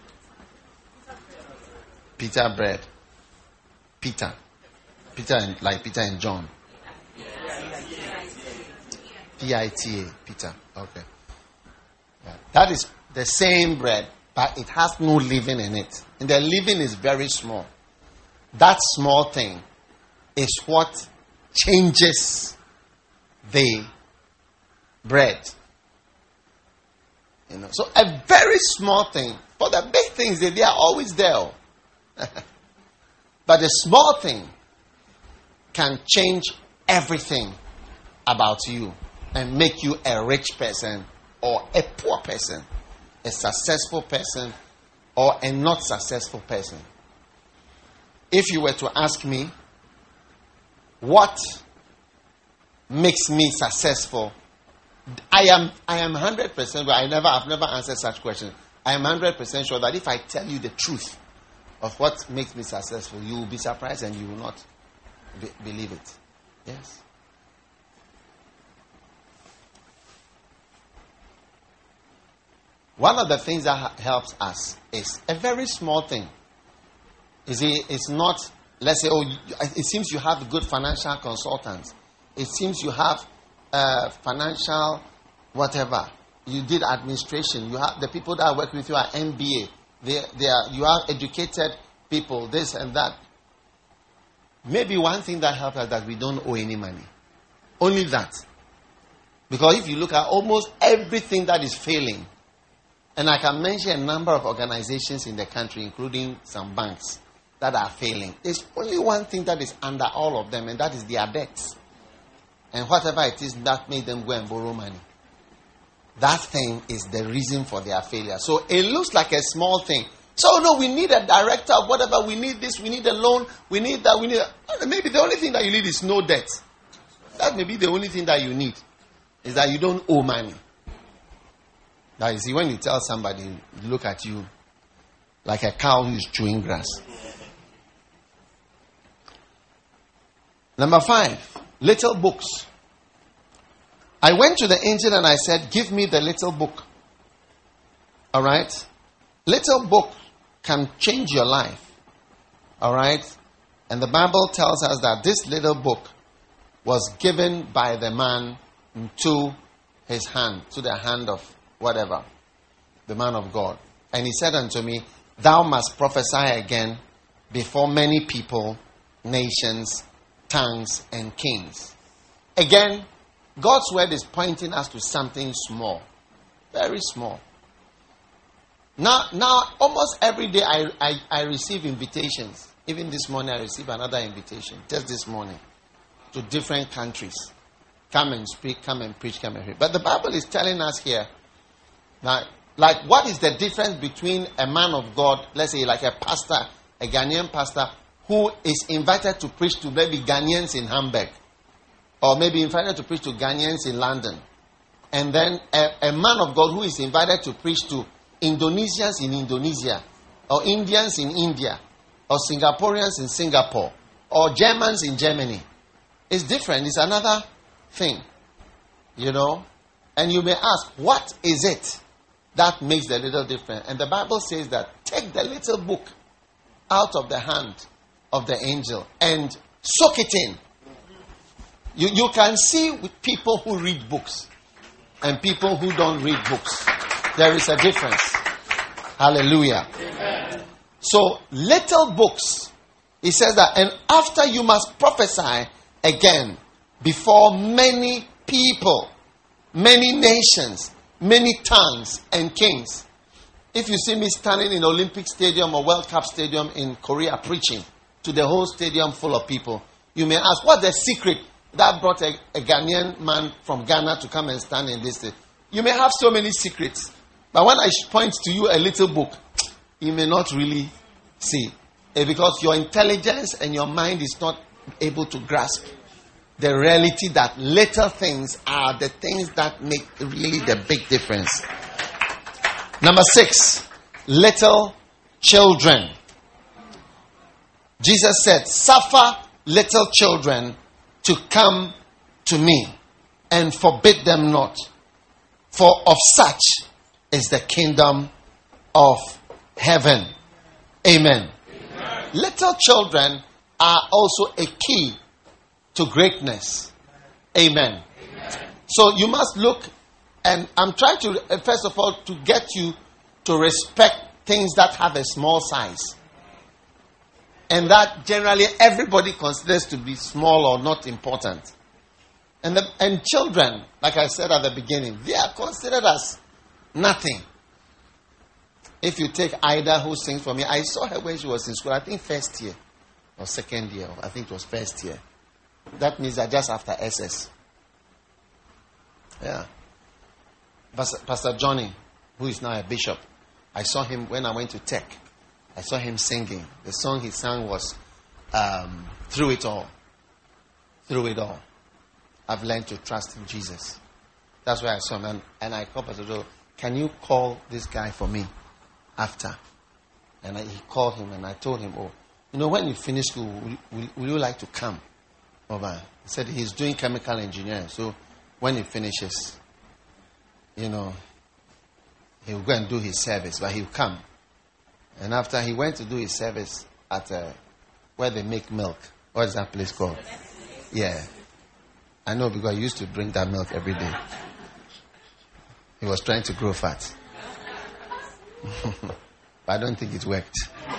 Pita bread. Peter. Peter, and, like Peter and John. P I T A. Peter. Okay. Yeah. That is the same bread, but it has no leaven in it. And the leaven is very small. That small thing is what changes the bread. You know, so a very small thing. But the big things, they, they are always there. But the small thing can change everything about you and make you a rich person or a poor person, a successful person or a not successful person. If you were to ask me, what makes me successful? I am I am one hundred percent, but I never, I've never answered such questions. I am one hundred percent sure that if I tell you the truth of what makes me successful, you will be surprised and you will not be, believe it. Yes. One of the things that ha- helps us is a very small thing. You see, it's not, let's say, oh, it seems you have good financial consultants. It seems you have uh, financial whatever. You did administration. You have the people that work with you are M B A. They, they are, you are educated people, this and that. Maybe one thing that helps us is that we don't owe any money. Only that. Because if you look at almost everything that is failing, and I can mention a number of organizations in the country, including some banks, that are failing. There's only one thing that is under all of them, and that is their debts. and whatever it is that made them go and borrow money. That thing is the reason for their failure. So it looks like a small thing. So no, we need a director of whatever. We need this. We need a loan. We need that. We need. A, maybe the only thing that you need is no debt. That may be the only thing that you need, is that you don't owe money. Now you see, when you tell somebody, look at you like a cow who is chewing grass. Number five, little books. I went to the angel and I said, give me the little book. All right? Little book can change your life. All right? And the Bible tells us that this little book was given by the man to his hand, to the hand of whatever, the man of God. And he said unto me, thou must prophesy again before many people, nations, tongues, and kings. Again, God's word is pointing us to something small. Very small. Now, now almost every day I, I, I receive invitations. Even this morning I received another invitation. Just this morning. To different countries. Come and speak, come and preach, come and read. But the Bible is telling us here that, like, what is the difference between a man of God, let's say like a pastor, a Ghanaian pastor, who is invited to preach to maybe Ghanaians in Hamburg, or maybe invited to preach to Ghanaians in London, and then a, a man of God who is invited to preach to Indonesians in Indonesia, or Indians in India, or Singaporeans in Singapore, or Germans in Germany. It's different. It's another thing. You know? And you may ask, what is it that makes the little difference? And the Bible says that take the little book out of the hand of the angel and soak it in. You, you can see with people who read books and people who don't read books. There is a difference. Hallelujah. Amen. So, little books, he says that, and after you must prophesy again before many people, many nations, many tongues and kings. If you see me standing in Olympic Stadium or World Cup Stadium in Korea preaching to the whole stadium full of people, you may ask, what's the secret that brought a, a Ghanaian man from Ghana to come and stand in this stage? You may have so many secrets, but when I point to you a little book, you may not really see. Because your intelligence and your mind is not able to grasp the reality that little things are the things that make really the big difference. Number six, little children. Jesus said, suffer little children to come to me and forbid them not, for of such is the kingdom of heaven. Amen. Amen. Little children are also a key to greatness. Amen. Amen. So you must look, and I'm trying to, first of all, to get you to respect things that have a small size. And that generally everybody considers to be small or not important. And the, and children, like I said at the beginning, they are considered as nothing. If you take Ida, who sings for me, I saw her when she was in school, I think first year or second year, I think it was first year. That means that just after S S. Yeah. Pastor, Pastor Johnny, who is now a bishop, I saw him when I went to Tech. I saw him singing. The song he sang was um, Through It All. Through It All. I've learned to trust in Jesus. That's why I saw him. And, and I called Pastor Joe, can you call this guy for me after? And I, he called him and I told him, oh, you know, when you finish school, will, will, will you like to come over? He said he's doing chemical engineering. So when he finishes, you know, he'll go and do his service, but he'll come. And after he went to do his service at uh, where they make milk. What is that place called? Yeah. I know because I used to drink that milk every day. He was trying to grow fat. But I don't think it worked.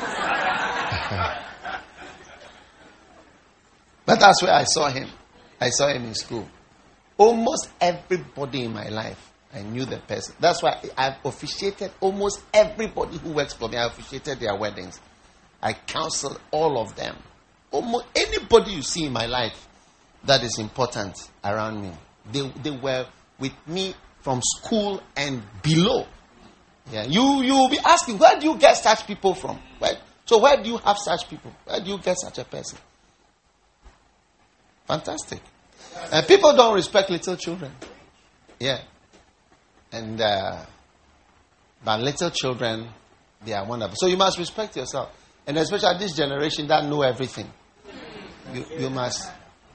But that's where I saw him. I saw him in school. Almost everybody in my life, I knew the person. That's why I've officiated almost everybody who works for me. I officiated their weddings. I counseled all of them. Almost anybody you see in my life, that is important around me. They, they were with me from school and below. Yeah, you you will be asking, where do you get such people from? Where, so where do you have such people? Where do you get such a person? Fantastic. And people don't respect little children. Yeah. And uh, but little children, they are wonderful. So you must respect yourself. And especially this generation that know everything. You you must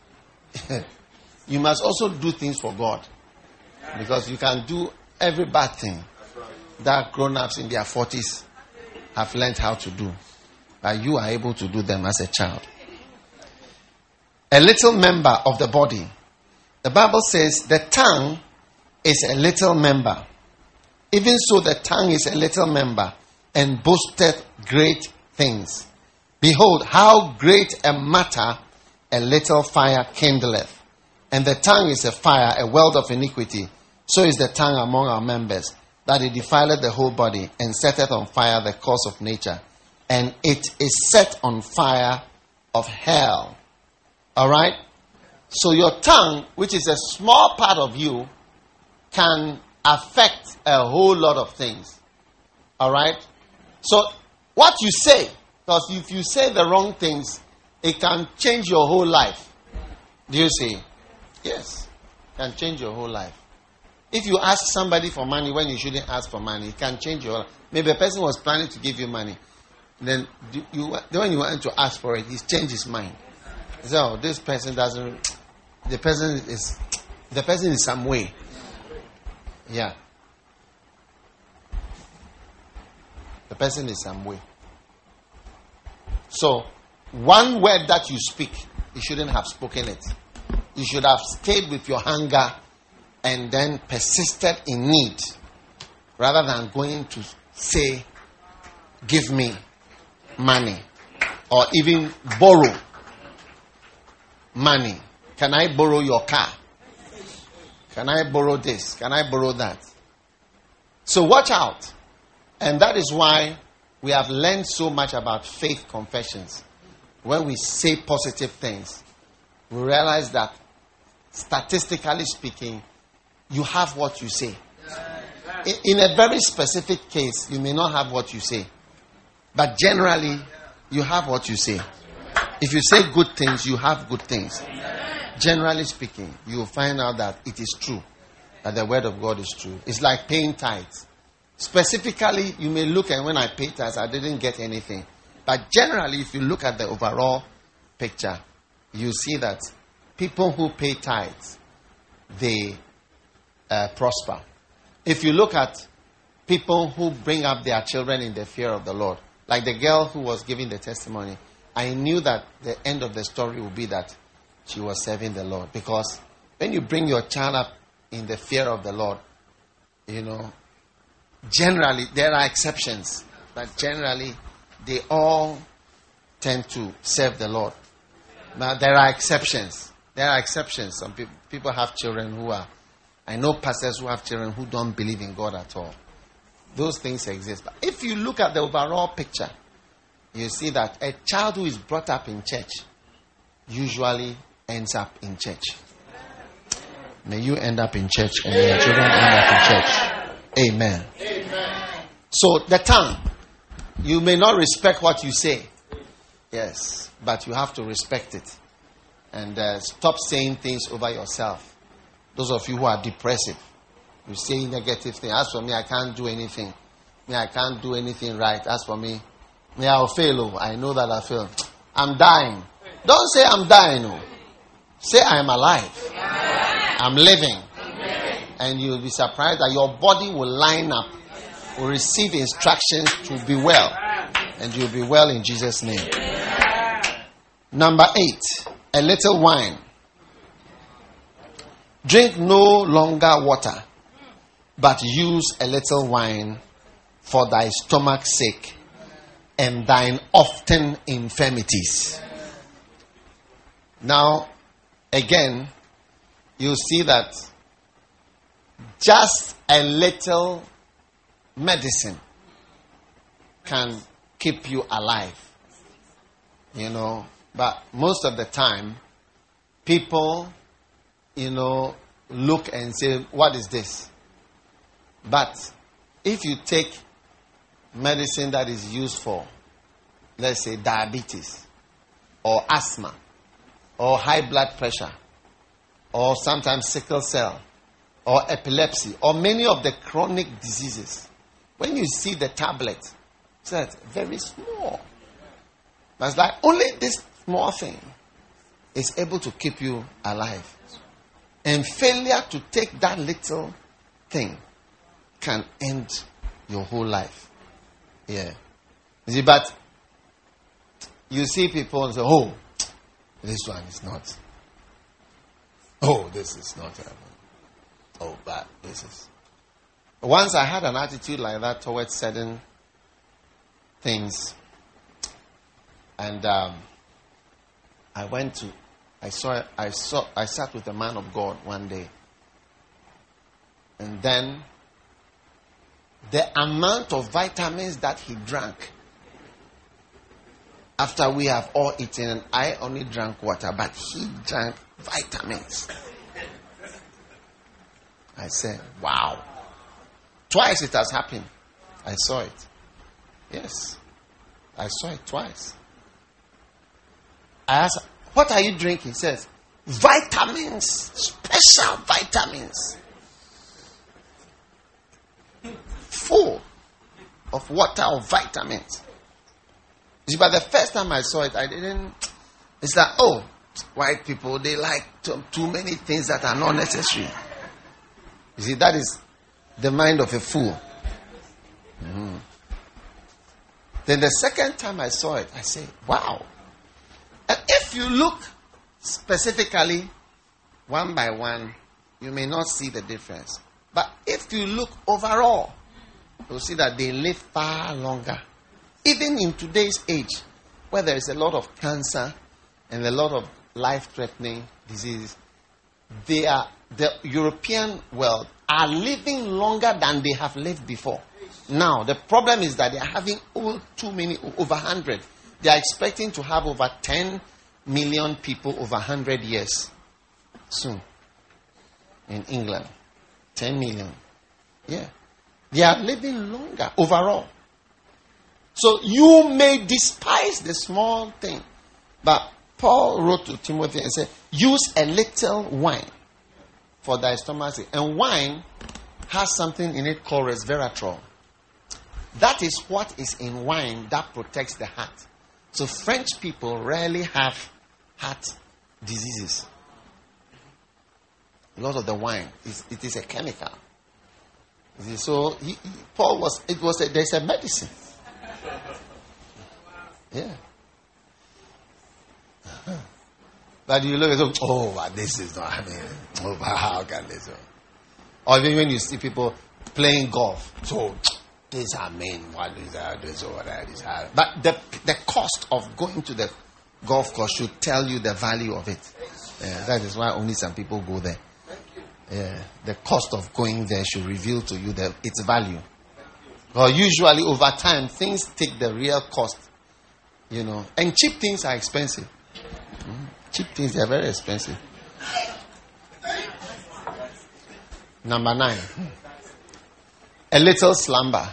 you must also do things for God. Because you can do every bad thing that grown-ups in their forties have learned how to do. But you are able to do them as a child. A little member of the body. The Bible says the tongue is a little member. Even so, the tongue is a little member and boasteth great things. Behold, how great a matter a little fire kindleth. And the tongue is a fire, a world of iniquity. So is the tongue among our members, that it defileth the whole body, and setteth on fire the course of nature. And it is set on fire of hell. Alright? So your tongue, which is a small part of you, can affect a whole lot of things. Alright? So what you say, because if you say the wrong things, it can change your whole life. Do you see? Yes. It can change your whole life. If you ask somebody for money when you shouldn't ask for money, it can change your life. Maybe a person was planning to give you money. Then you, you, when you want to ask for it, he's changed his mind. So this person doesn't. The person is. The person is some way. Yeah. The person is some way. So one word that you speak, you shouldn't have spoken it. You should have stayed with your hunger and then persisted in need, rather than going to say, "Give me money," or even borrow money. Can I borrow your car? Can I borrow this? Can I borrow that? So watch out. And that is why we have learned so much about faith confessions. When we say positive things, we realize that statistically speaking, you have what you say. In a very specific case, you may not have what you say. But generally, you have what you say. If you say good things, you have good things. Generally speaking, you will find out that it is true. That the word of God is true. It's like paying tithes. Specifically, you may look and when I paid tithes, I didn't get anything. But generally, if you look at the overall picture, you see that people who pay tithes, they uh, prosper. If you look at people who bring up their children in the fear of the Lord, like the girl who was giving the testimony, I knew that the end of the story would be that she was serving the Lord. Because when you bring your child up in the fear of the Lord, you know, generally, there are exceptions, but generally, they all tend to serve the Lord. Now, there are exceptions. There are exceptions. Some people, people have children who are, I know pastors who have children who don't believe in God at all. Those things exist. But if you look at the overall picture, you see that a child who is brought up in church usually ends up in church. May you end up in church and your children end up in church. Amen. Amen. So the tongue, you may not respect what you say. Yes, but you have to respect it. And uh, stop saying things over yourself. Those of you who are depressive, you say negative things. As for me, I can't do anything. Me, I can't do anything right. As for me, me, I'll fail. Oh, I know that I fail. I'm dying. Don't say I'm dying. Oh. Say I'm alive. I'm living. And you'll be surprised that your body will line up, will receive instructions to be well. And you'll be well in Jesus' name. Number eight, a little wine. Drink no longer water, but use a little wine for thy stomach's sake and thine often infirmities. Now, again, you see that just a little medicine can keep you alive. You know, but most of the time, people, you know, look and say, what is this? But if you take medicine that is used for, let's say, diabetes, or asthma, or high blood pressure, or sometimes sickle cell, or epilepsy, or many of the chronic diseases, when you see the tablet, it's very small. But it's like only this small thing is able to keep you alive. And failure to take that little thing can end your whole life. Yeah. You see, but you see people and say, oh, this one is not. Oh, this is not. Oh, but this is. Once I had an attitude like that towards certain things. And um, I went to, I saw, I saw, I sat with a man of God one day. And then the amount of vitamins that he drank after we have all eaten, and I only drank water, but he drank vitamins. I said, wow. Twice it has happened. I saw it. Yes. I saw it twice. I asked, what are you drinking? He says, vitamins. Special vitamins. Full of water or vitamins. You see, but the first time I saw it, I didn't. It's like, oh, white people, they like too, too many things that are not necessary. You see, that is the mind of a fool. Mm-hmm. Then the second time I saw it, I said, wow. And if you look specifically, one by one, you may not see the difference. But if you look overall, you'll see that they live far longer. Even in today's age, where there is a lot of cancer and a lot of life-threatening diseases, they are, the European world are living longer than they have lived before. Now, the problem is that they are having all too many, over one hundred. They are expecting to have over ten million people over one hundred years soon in England. ten million. Yeah. They are living longer overall. So you may despise the small thing. But Paul wrote to Timothy and said, use a little wine for thy stomach's sake. And wine has something in it called resveratrol. That is what is in wine that protects the heart. So French people rarely have heart diseases. A lot of the wine, is, it is a chemical. So he, he, Paul was, it was a, there's a medicine. Yeah. But you look at them, oh, but this is not, I mean, oh, how can this? Or even when you see people playing golf, so these are men, what is that, this or that is hard. But the the cost of going to the golf course should tell you the value of it. Yeah, that is why only some people go there. Yeah, the cost of going there should reveal to you the, its value. Well, usually over time, things take the real cost, you know. And cheap things are expensive. Mm-hmm. Cheap things are very expensive. Number nine. A little slumber.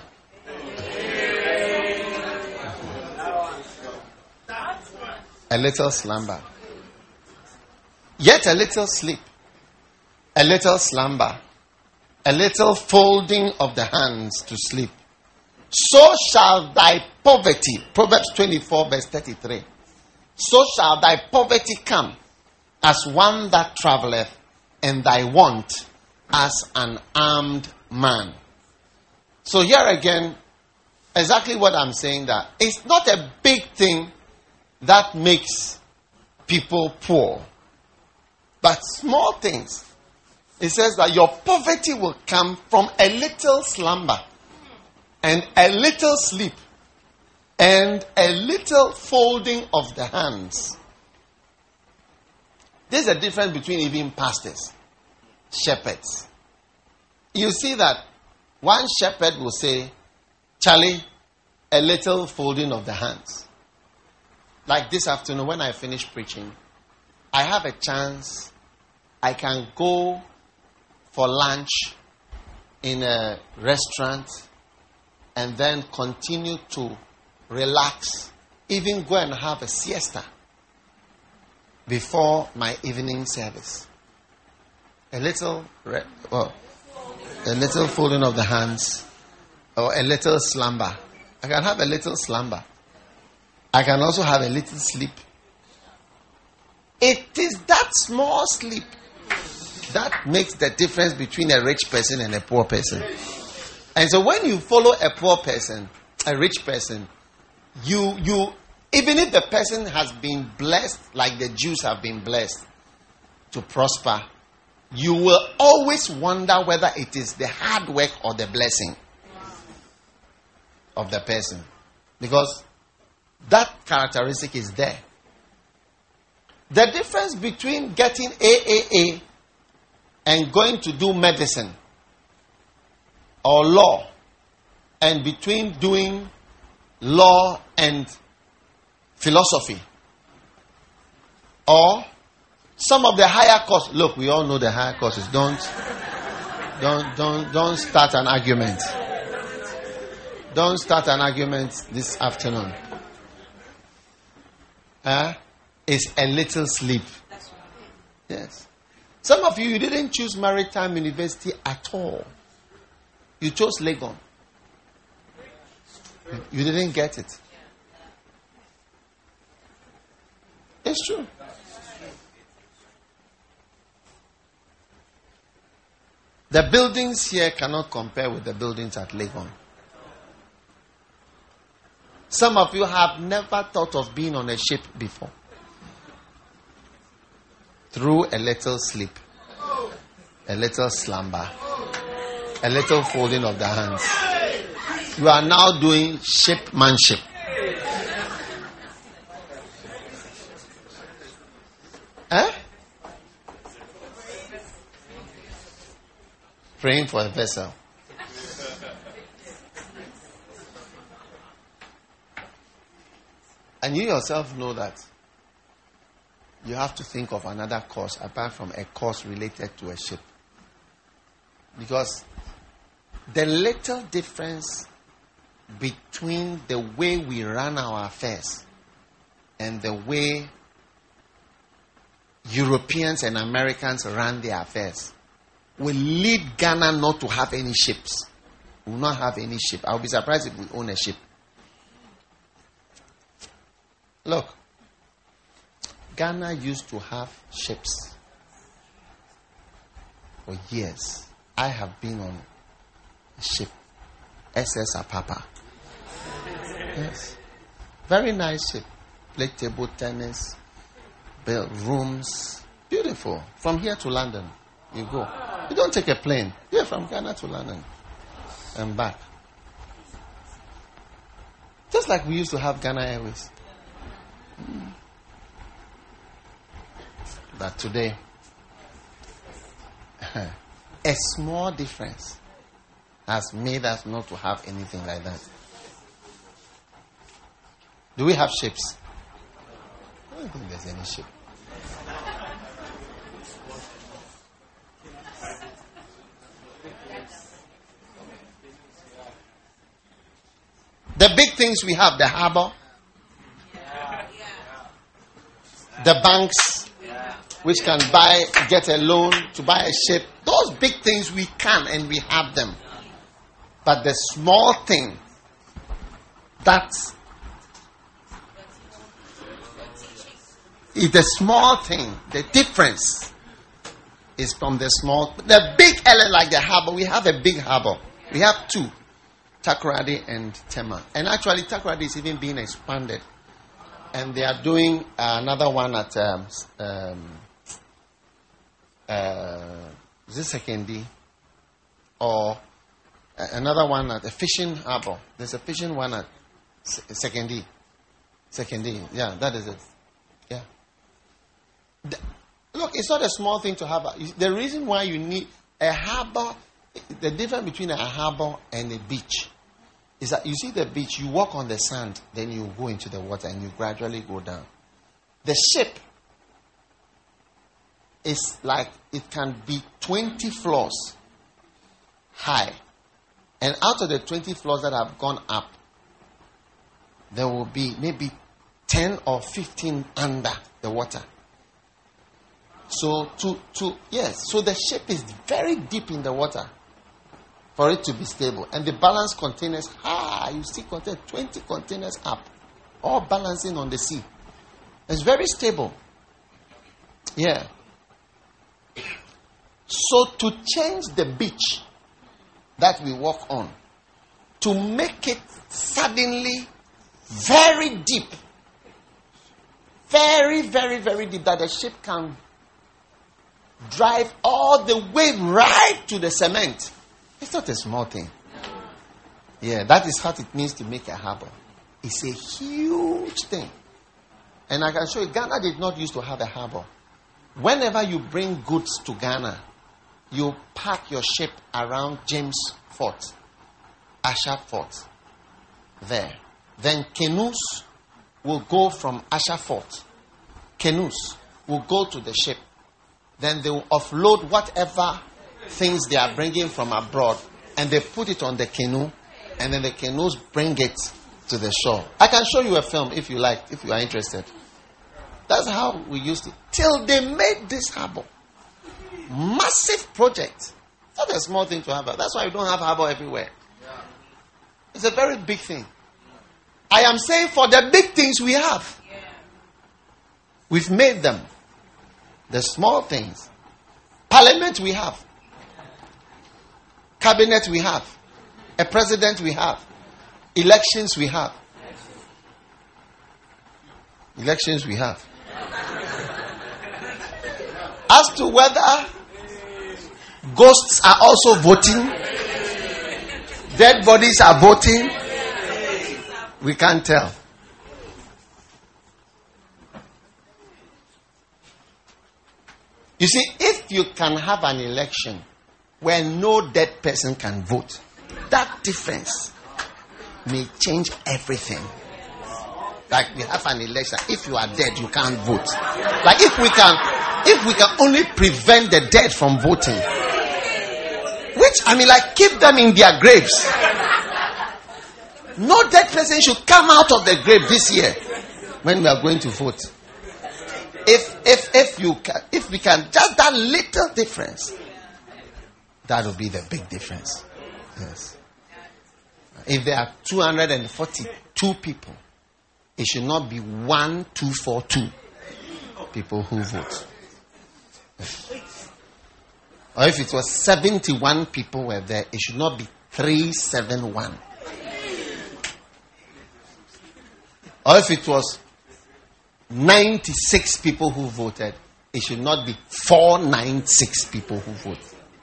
A little slumber. Yet a little sleep. A little slumber. A little folding of the hands to sleep. So shall thy poverty, Proverbs twenty-four verse thirty-three. So shall thy poverty come as one that travelleth, and thy want as an armed man. So here again, exactly what I'm saying, that it's not a big thing that makes people poor, but small things. It says that your poverty will come from a little slumber and a little sleep and a little folding of the hands. There's a difference between even pastors, shepherds. You see that one shepherd will say, Charlie, a little folding of the hands. Like this afternoon when I finished preaching, I have a chance, I can go for lunch in a restaurant and then continue to relax, even go and have a siesta before my evening service. A little, well, a little folding of the hands or a little slumber. I can have a little slumber. I can also have a little sleep. It is that small sleep that makes the difference between a rich person and a poor person. And so when you follow a poor person, a rich person, you, you, even if the person has been blessed like the Jews have been blessed to prosper, you will always wonder whether it is the hard work or the blessing of the person. Because that characteristic is there. The difference between getting A A A and going to do medicine or law, and between doing law and philosophy, or some of the higher courses. Look, we all know the higher courses. Don't, don't, don't, don't start an argument. Don't start an argument this afternoon. Huh? It's a little sleep. Yes. Some of you, you didn't choose Maritime University at all. You chose Legon. You didn't get it. It's true. The buildings here cannot compare with the buildings at Legon. Some of you have never thought of being on a ship before. Through a little sleep, a little slumber, a little folding of the hands, you are now doing shipmanship. Eh? Praying for a vessel. And you yourself know that you have to think of another course apart from a course related to a ship. Because the little difference between the way we run our affairs and the way Europeans and Americans run their affairs will lead Ghana not to have any ships. We will not have any ship. I'll be surprised if we own a ship. Look, Ghana used to have ships for years. I have been on a ship, S S Apapa. Yes. Very nice ship. Play table tennis, build rooms. Beautiful. From here to London, you go. You don't take a plane. You're from Ghana to London and back. Just like we used to have Ghana Airways. Mm. But today, a small difference has made us not to have anything like that. Do we have ships? I don't think there's any ship. The big things we have, the harbor, the banks, which can buy, get a loan to buy a ship. Those big things we can and we have them. But the small thing, that's is the small thing. The difference is from the small. The big element, like the harbor, we have a big harbor. We have two, Takoradi and Tema. And actually, Takoradi is even being expanded. And they are doing uh, another one at um, um, uh, is it Sekendi? Or uh, another one at a fishing harbor. There's a fishing one at Sekendi. Sekendi, yeah, that is it. Yeah. The, look, it's not a small thing to have. A, the reason why you need a harbor, the difference between a harbor and a beach is that you see the beach, you walk on the sand, then you go into the water and you gradually go down. The ship is like it can be twenty floors high. And out of the twenty floors that have gone up, there will be maybe ten or fifteen under the water. So to to yes, so the ship is very deep in the water for it to be stable. And the balance containers high, you see contain twenty containers up, all balancing on the sea. It's very stable. Yeah. So to change the beach that we walk on, to make it suddenly very deep, very, very, very deep, that the ship can drive all the way right to the cement. It's not a small thing. Yeah, that is what it means to make a harbor. It's a huge thing. And I can show you, Ghana did not used to have a harbor. Whenever you bring goods to Ghana, you park your ship around James Fort, Asha Fort, there. Then canoes will go from Asha Fort. Canoes will go to the ship. Then they will offload whatever things they are bringing from abroad, and they put it on the canoe, and then the canoes bring it to the shore. I can show you a film if you like, if you are interested. That's how we used it. Till they made this harbor. Massive project. It's not a small thing to have. That's why we don't have harbor everywhere. It's a very big thing. I am saying for the big things we have. We've made them. The small things. Parliament we have. Cabinet we have. A president we have. Elections we have. Elections we have. As to whether ghosts are also voting, dead bodies are voting, we can't tell. You see, if you can have an election where no dead person can vote, that difference may change everything. Like we have an election, if you are dead, you can't vote. Like if we can, if we can only prevent the dead from voting, which I mean, like keep them in their graves. No dead person should come out of the grave this year when we are going to vote. If if if you can, if we can, just that little difference, that will be the big difference. Yes. If there are two hundred forty-two people, it should not be one two four two people who vote. Or if it was seventy-one people were there, it should not be three seven one. Or if it was ninety-six people who voted, it should not be four ninety-six people who voted.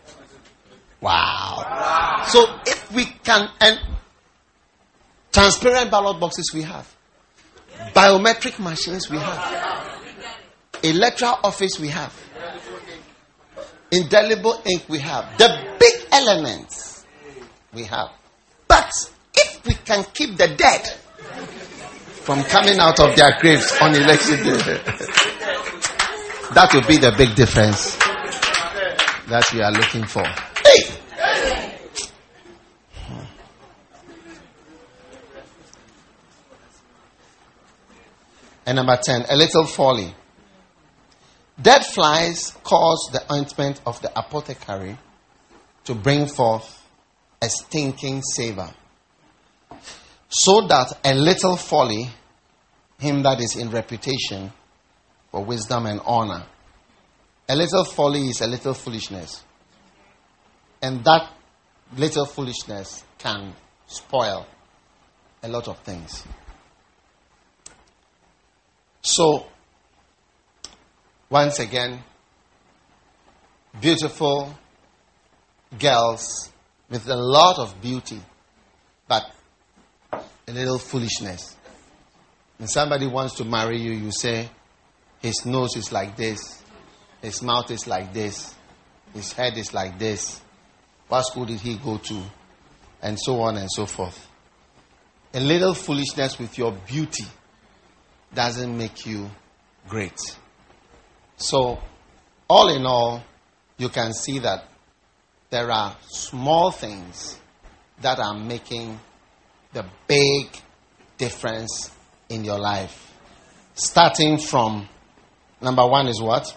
Wow. wow. So if we can, and transparent ballot boxes we have, biometric machines we have, electoral office we have, indelible ink we have, the big elements we have. But if we can keep the dead from coming out of their graves on election day, that will be the big difference that we are looking for. Hey! And number ten, a little folly. Dead flies cause the ointment of the apothecary to bring forth a stinking savor, so that a little folly, him that is in reputation for wisdom and honor. A little folly is a little foolishness. And that little foolishness can spoil a lot of things. So, once again, beautiful girls with a lot of beauty, but a little foolishness. When somebody wants to marry you, you say, his nose is like this, his mouth is like this, his head is like this, what school did he go to, and so on and so forth. A little foolishness with your beauty doesn't make you great. So, all in all, you can see that there are small things that are making the big difference in your life. Starting from, number one is what?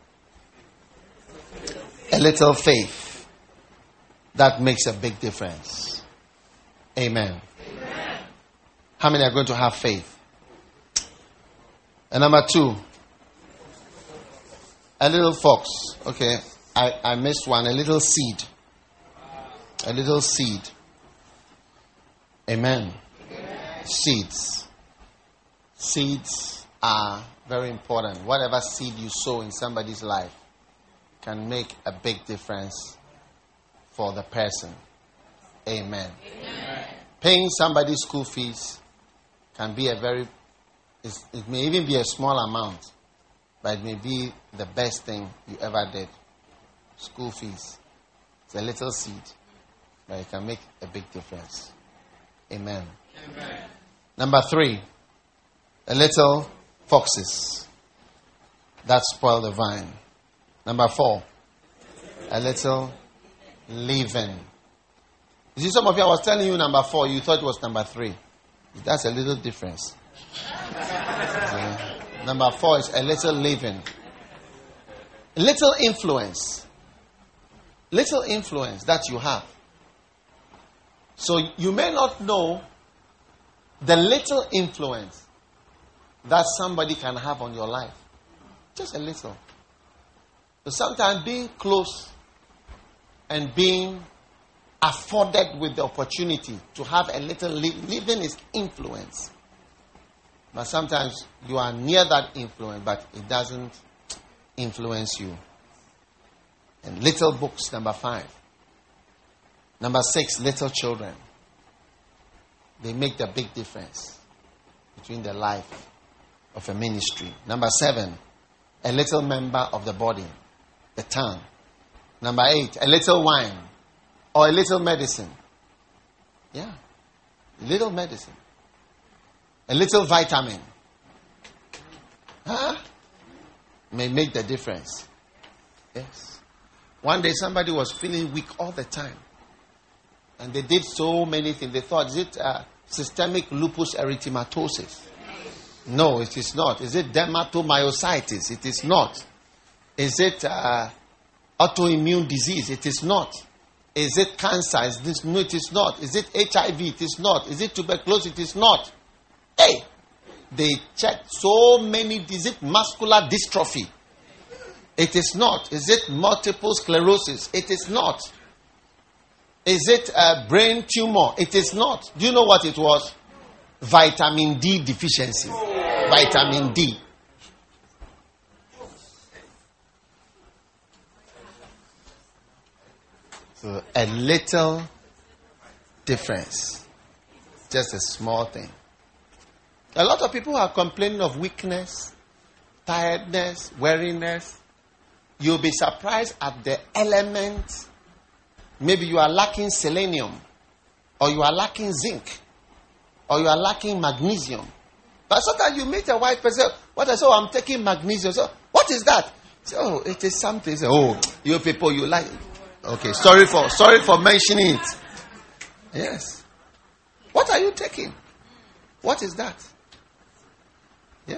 A little faith. That makes a big difference. Amen. Amen. How many are going to have faith? And number two, a little fox. Okay, I, I missed one. A little seed. A little seed. Amen. Amen. Seeds. Seeds are very important. Whatever seed you sow in somebody's life can make a big difference for the person. Amen. Amen. Paying somebody's school fees can be a very, it may even be a small amount, but it may be the best thing you ever did. School fees. It's a little seed, but it can make a big difference. Amen. Amen. Number three, a little foxes that spoil the vine. Number four, a little leaven. You see, some of you, I was telling you number four, you thought it was number three. That's a little difference. uh, number four is a little leaven. Little influence. Little influence that you have. So you may not know the little influence that somebody can have on your life. Just a little. So sometimes being close and being afforded with the opportunity to have a little li- living is influence. But sometimes you are near that influence, but it doesn't influence you. And little books, number five. Number six, little children. They make the big difference between the life of a ministry. Number seven, a little member of the body, the tongue. Number eight, a little wine or a little medicine. Yeah, a little medicine. A little vitamin. Huh? May make the difference. Yes. One day somebody was feeling weak all the time. And they did so many things. They thought, is it uh, systemic lupus erythematosus? No, it is not. Is it dermatomyositis? It is not. Is it uh, autoimmune disease? It is not. Is it cancer? Is this? No, it is not. Is it H I V? It is not. Is it tuberculosis? It is not. Hey, they checked so many diseases. Is it muscular dystrophy? It is not. Is it multiple sclerosis? It is not. Is it a brain tumor? It is not. Do you know what it was? Vitamin D deficiency. Vitamin D. So a little difference. Just a small thing. A lot of people are complaining of weakness, tiredness, weariness. You'll be surprised at the elements. Maybe you are lacking selenium, or you are lacking zinc, or you are lacking magnesium. But sometimes you meet a white person, what I say, oh, I'm taking magnesium. So, what is that? So, oh, it is something. So, oh, you people, you like. Okay, sorry for sorry for mentioning it. Yes. What are you taking? What is that? Yeah.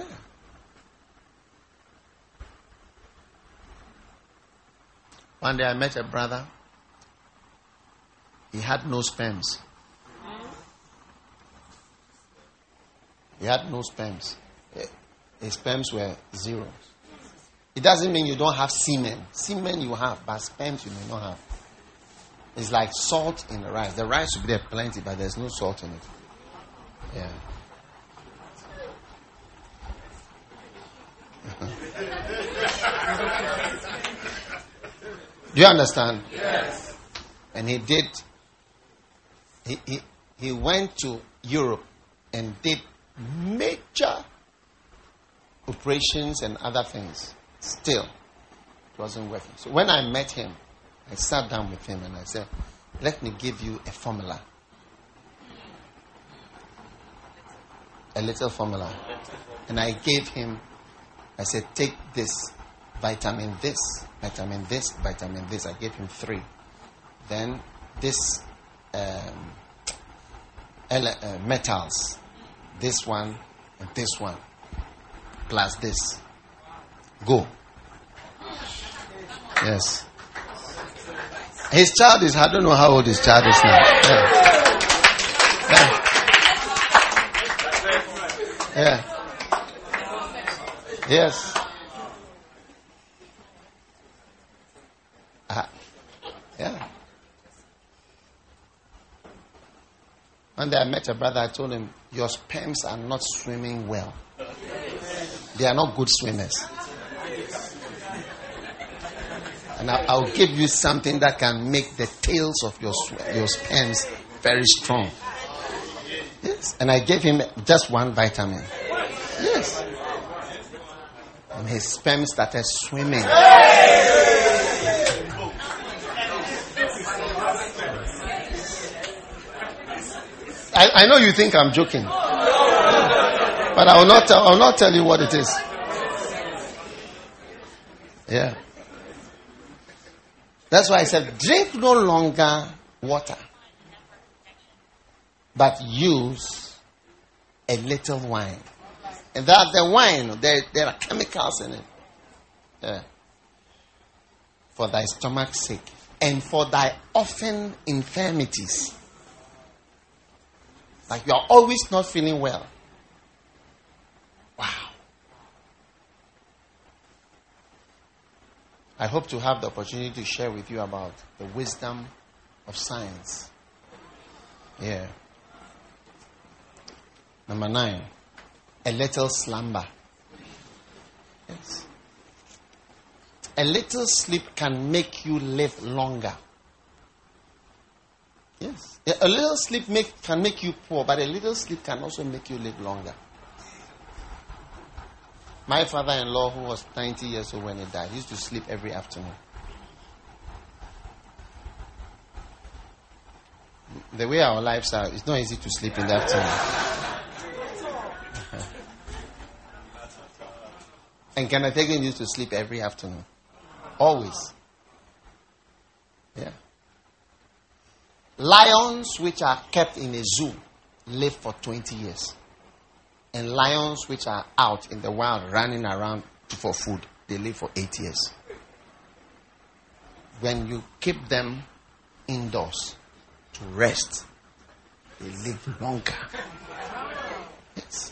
One day I met a brother. He had no sperms. He had no sperms. His sperms were zero. It doesn't mean you don't have semen. Semen you have, but sperms you may not have. It's like salt in the rice. The rice will be there plenty, but there's no salt in it. Yeah. Do you understand? Yes. And he did. He, he, he went to Europe and did major operations and other things. Still, it wasn't working. So when I met him, I sat down with him and I said, let me give you a formula. A little formula. And I gave him, I said, take this vitamin this, vitamin this, vitamin this. I gave him three. Then this um, ele- uh, metals, this one and this one, plus this. Go. Yes. His child is, I don't know how old his child is now. Yeah. Yeah. Yeah. Yes. Uh, yeah. One day I met a brother, I told him, your sperms are not swimming well. They are not good swimmers. And I'll, I'll give you something that can make the tails of your your sperms very strong. Yes. And I gave him just one vitamin. Yes. And his sperm started swimming. I, I know you think I'm joking. But I will not tell, I will not tell you what it is. Yeah. That's why I said, drink no longer water, but use a little wine. And that the wine, there, there are chemicals in it. Yeah. For thy stomach's sake, and for thy often infirmities. Like you are always not feeling well. Wow. I hope to have the opportunity to share with you about the wisdom of science. Yeah. Number nine, a little slumber. Yes. A little sleep can make you live longer. Yes. A little sleep make, can make you poor, but a little sleep can also make you live longer. My father-in-law, who was ninety years old when he died, used to sleep every afternoon. The way our lives are, it's not easy to sleep in the afternoon. And Kenneth Hagin used to sleep every afternoon. Always. Yeah. Lions which are kept in a zoo live for twenty years. And lions which are out in the wild running around for food, they live for eight years. When you keep them indoors to rest, they live longer. Yes.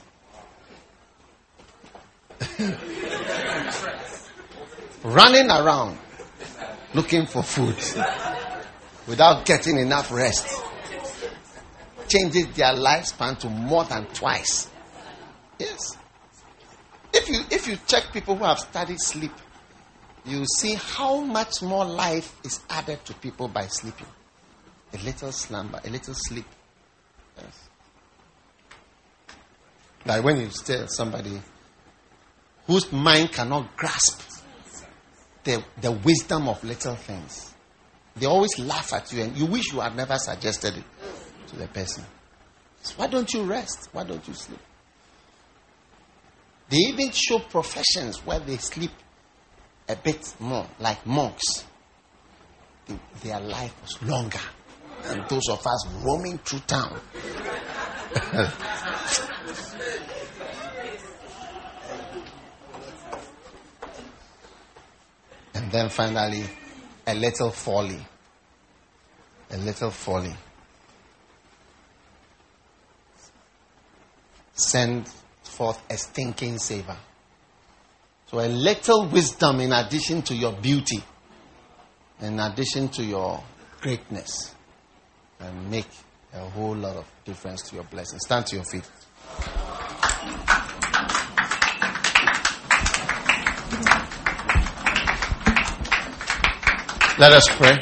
Running around looking for food without getting enough rest changes their lifespan to more than twice. Yes. If you if you check people who have studied sleep, you see how much more life is added to people by sleeping. A little slumber, a little sleep. Yes. Like when you tell somebody whose mind cannot grasp the, the wisdom of little things, they always laugh at you and you wish you had never suggested it to the person. So why don't you rest? Why don't you sleep? They even show professions where they sleep a bit more, like monks. They, their life was longer than those of us roaming through town. And then finally, a little folly. A little folly. Send forth a stinking savor. So a little wisdom in addition to your beauty, in addition to your greatness, and make a whole lot of difference to your blessing. Stand to your feet. Let us pray.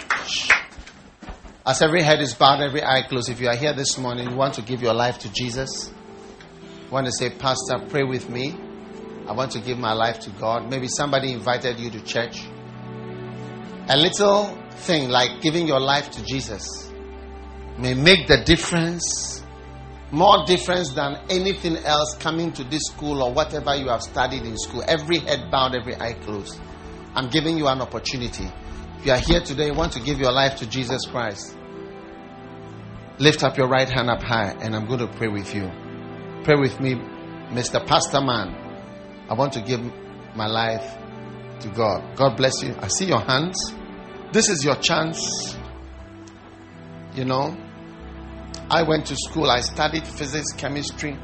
As every head is bowed, every eye closed, if you are here this morning, you want to give your life to Jesus, you want to say, Pastor, pray with me. I want to give my life to God. Maybe somebody invited you to church. A little thing like giving your life to Jesus may make the difference more difference than anything else coming to this school or whatever you have studied in school. Every head bowed, every eye closed. I'm giving you an opportunity. If you are here today, you want to give your life to Jesus Christ, lift up your right hand up high and I'm going to pray with you. Pray with me, Mister Pastor Man. I want to give my life to God. God bless you. I see your hands. This is your chance. You know, I went to school. I studied physics, chemistry,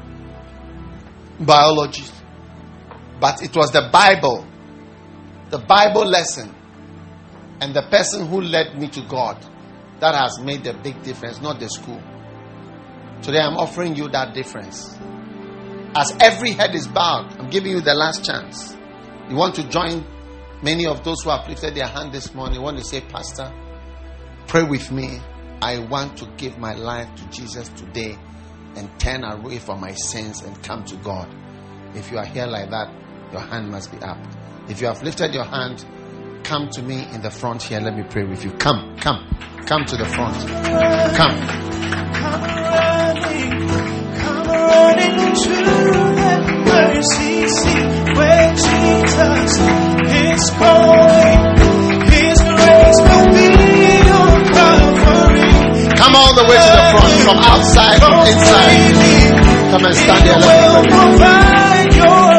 biology. But it was the Bible, the Bible lesson, and the person who led me to God that has made the big difference, not the school. Today I'm offering you that difference. As every head is bowed, I'm giving you the last chance. You want to join many of those who have lifted their hand this morning. You want to say, Pastor, pray with me. I want to give my life to Jesus today and turn away from my sins and come to God. If you are here like that, your hand must be up. If you have lifted your hand, come to me in the front here. Let me pray with you. Come, come, come to the front. Come. Come running, come running to that mercy seat where Jesus is calling. His grace will be your covering. Come all the way to the front, from outside, from inside. Come and stand here. Let me pray.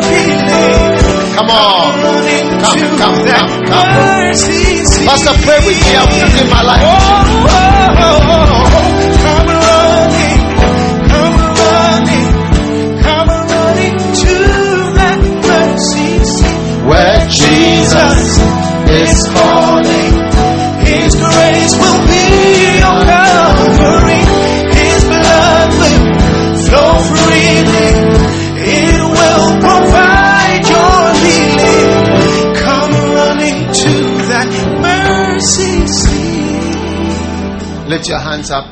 Come on. Come, come, come, come. Pastor, pray with me. I'm giving my life. Oh, oh, oh, oh. Come running, come running, come running to that mercy seat Where Jesus is calling. His grace will be your covering. His blood will flow freely. It will provide your healing. Come running to that mercy seat. Lift your hands up.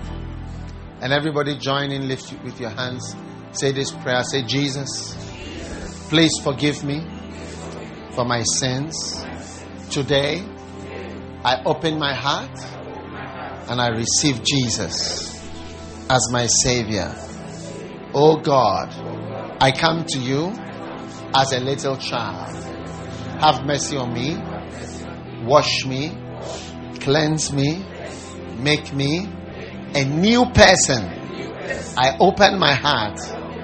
And everybody join in, lift with your hands. Say this prayer. Say, Jesus, please forgive me for my sins. Today, I open my heart and I receive Jesus as my Savior. Oh God, I come to you as a little child. Have mercy on me. Wash me. Cleanse me. Make me a new person. I open my heart.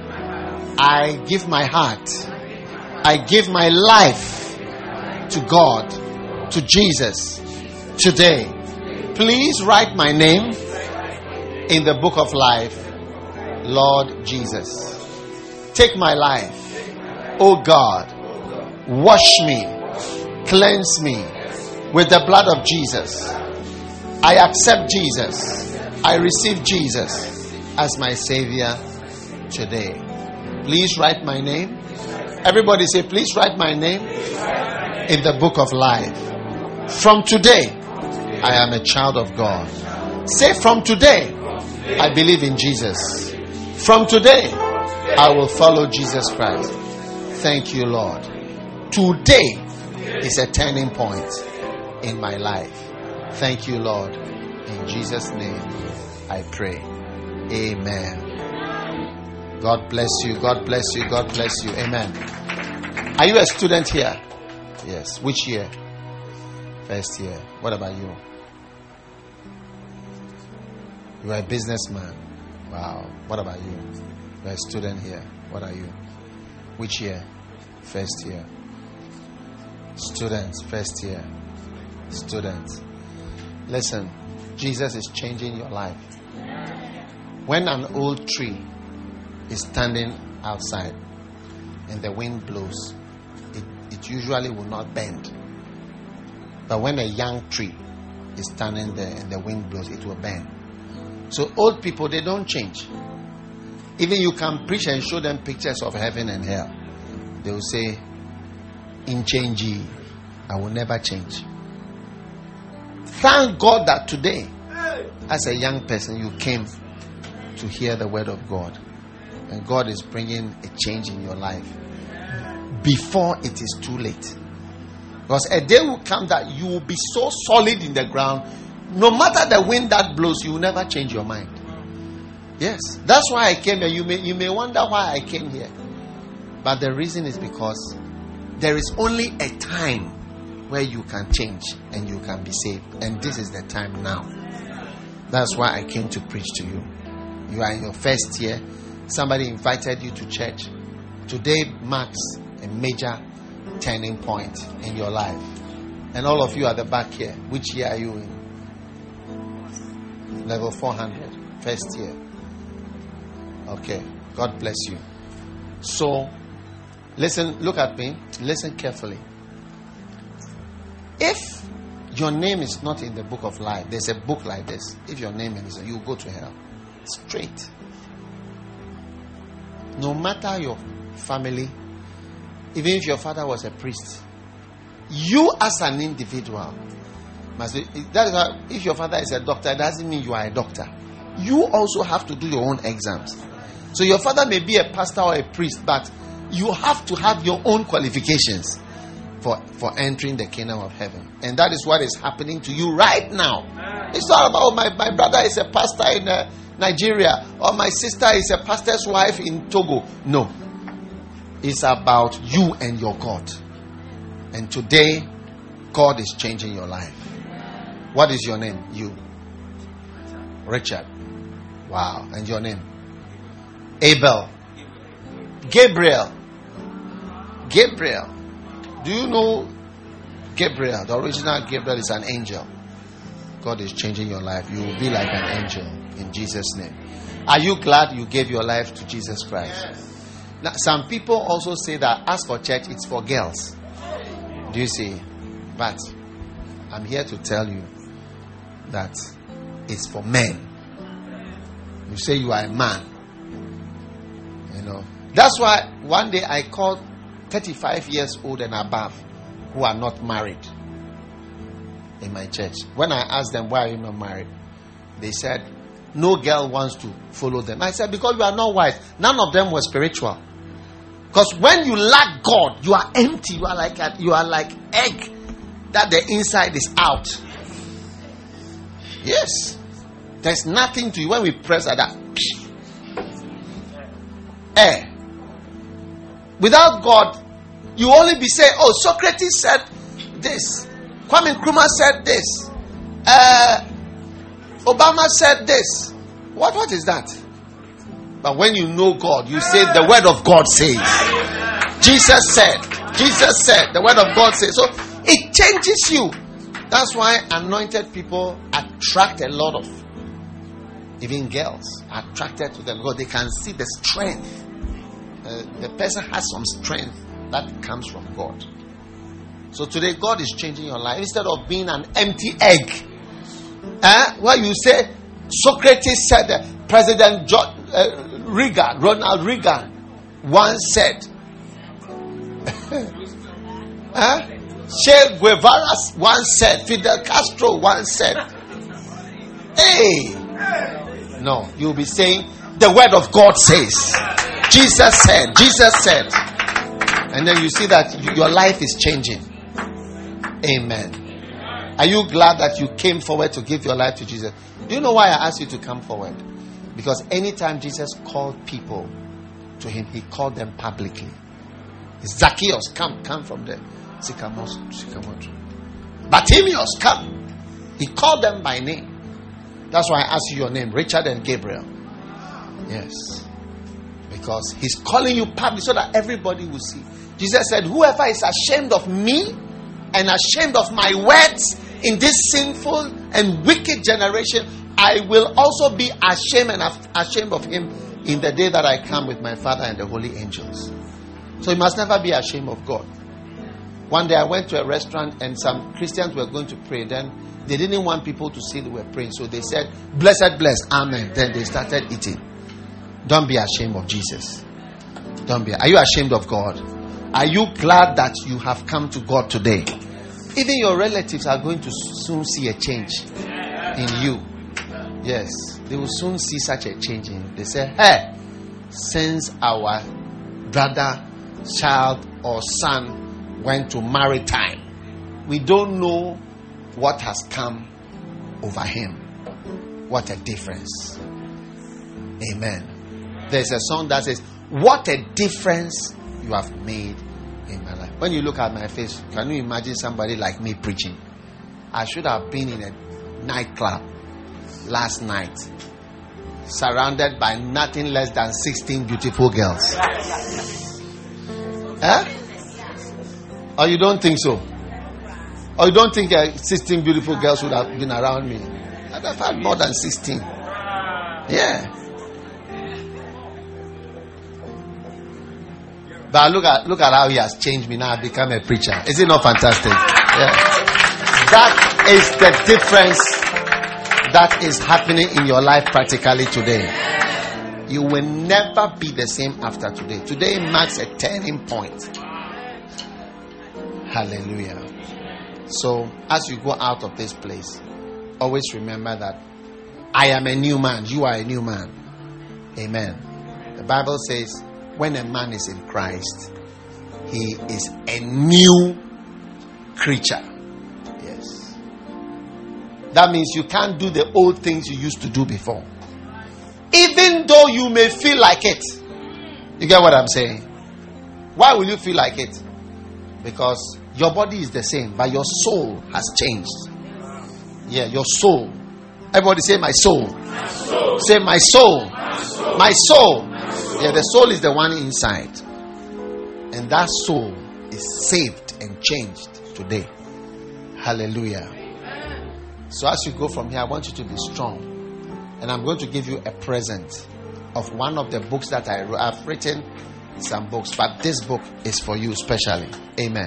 I give my heart. I give my life to God, to Jesus. Today, please write my name in the book of life. Lord Jesus, take my life. Oh God, wash me, cleanse me with the blood of Jesus. I accept Jesus. I receive Jesus as my Savior today. Please write my name. Everybody say, please write my name in the book of life. From today, I am a child of God. Say, from today, I believe in Jesus. From today, I will follow Jesus Christ. Thank you, Lord. Today is a turning point in my life. Thank you, Lord. In Jesus' name, I pray. Amen. God bless you. God bless you. God bless you. Amen. Are you a student here? Yes. Which year? First year. What about you? You are a businessman. Wow. What about you? You are a student here. What are you? Which year? First year. Students. First year. Students. Listen. Jesus is changing your life. When an old tree is standing outside and the wind blows, it, it usually will not bend. But when a young tree is standing there and the wind blows, it will bend. So old people, they don't change. Even you can preach and show them pictures of heaven and hell. They will say, in change, I will never change. Thank God that today, as a young person, you came to hear the word of God. And God is bringing a change in your life before it is too late. Because a day will come that you will be so solid in the ground. No matter the wind that blows, you will never change your mind. Yes. That's why I came here. You may, you may wonder why I came here. But the reason is because there is only a time where you can change and you can be saved. And this is the time now. That's why I came to preach to you. You are in your first year. Somebody invited you to church. Today marks a major turning point in your life. And all of you at the back here, which year are you in? Level four hundred. First year. Okay. God bless you. So, listen, look at me. Listen carefully. If your name is not in the book of life, there's a book like this. If your name is, you go to hell. Straight. No matter your family, even if your father was a priest, you as an individual must be, that is why if your father is a doctor, it doesn't mean you are a doctor. You also have to do your own exams. So your father may be a pastor or a priest, but you have to have your own qualifications for, for entering the kingdom of heaven. And that is what is happening to you right now. It's not about, oh, my, my brother is a pastor in uh, Nigeria, or my sister is a pastor's wife in Togo. No. It's about you and your God. And today, God is changing your life. What is your name? You. Richard. Wow. And your name? Abel. Gabriel. Gabriel. Do you know Gabriel? The original Gabriel is an angel. God is changing your life. You will be like an angel in Jesus' name. Are you glad you gave your life to Jesus Christ? Yes. Now, some people also say that as for church, it's for girls. Do you see? But I'm here to tell you that it's for men. You say you are a man. You know. That's why one day I called thirty-five years old and above who are not married in my church. When I asked them, why are you not married? They said, no girl wants to follow them. I said, because you are not wise. None of them were spiritual. Because when you lack God, you are empty. You are like a, you are like egg that the inside is out. Yes. There's nothing to you. When we press at that, air. Without God, you only be saying, oh, Socrates said this. Kwame Nkrumah said this. Uh, Obama said this. What, what is that? But when you know God, you say the word of God says. Jesus said. Jesus said. The word of God says. So it changes you. That's why anointed people attract a lot of, even girls, are attracted to them because they can see the strength. Uh, the person has some strength that comes from God. So today God is changing your life. Instead of being an empty egg, eh, where you say Socrates said, uh, President John, uh, Reagan, Ronald Reagan once said, eh, Che Guevara once said, Fidel Castro once said, hey, no, you'll be saying the word of God says. Jesus said, Jesus said. And then you see that your life is changing. Amen. Are you glad that you came forward to give your life to Jesus? Do you know why I asked you to come forward? Because anytime Jesus called people to him, he called them publicly. Zacchaeus, come, come from the sycamore, sycamore tree. Bartimaeus, come. He called them by name. That's why I asked you your name, Richard and Gabriel. Yes. Because he's calling you public so that everybody will see. Jesus said, whoever is ashamed of me and ashamed of my words in this sinful and wicked generation, I will also be ashamed and ashamed of him in the day that I come with my Father and the holy angels. So you must never be ashamed of God. One day I went to a restaurant and some Christians were going to pray. Then they didn't want people to see they were praying. So they said, blessed, blessed, amen. Then they started eating. Don't be ashamed of Jesus. Don't be. Are you ashamed of God? Are you glad that you have come to God today? Even your relatives are going to soon see a change in you. Yes, they will soon see such a change in you. They say, hey, since our brother, child, or son went to maritime, we don't know what has come over him. What a difference. Amen. There's a song that says, what a difference you have made in my life. When you look at my face, can you imagine somebody like me preaching? I should have been in a nightclub last night, surrounded by nothing less than sixteen beautiful girls. Huh? Or you don't think so? Or you don't think uh, sixteen beautiful girls would have been around me? I'd have had more than sixteen. Yeah. But look at look at how he has changed me now. I've become a preacher. Is it not fantastic? Yeah. That is the difference that is happening in your life practically today. You will never be the same after today. Today marks a turning point. Hallelujah. So as you go out of this place, always remember that I am a new man. You are a new man. Amen. The Bible says, when a man is in Christ, he is a new creature. Yes. That means you can't do the old things you used to do before. Even though you may feel like it. You get what I'm saying? Why will you feel like it? Because your body is the same, but your soul has changed. Yeah, your soul. Everybody say my soul. My soul. Say my soul. My soul. My soul. Yeah, the soul is the one inside. And that soul is saved and changed today. Hallelujah. So as you go from here, I want you to be strong. And I'm going to give you a present of one of the books that I wrote. I've written some books, but this book is for you specially. Amen.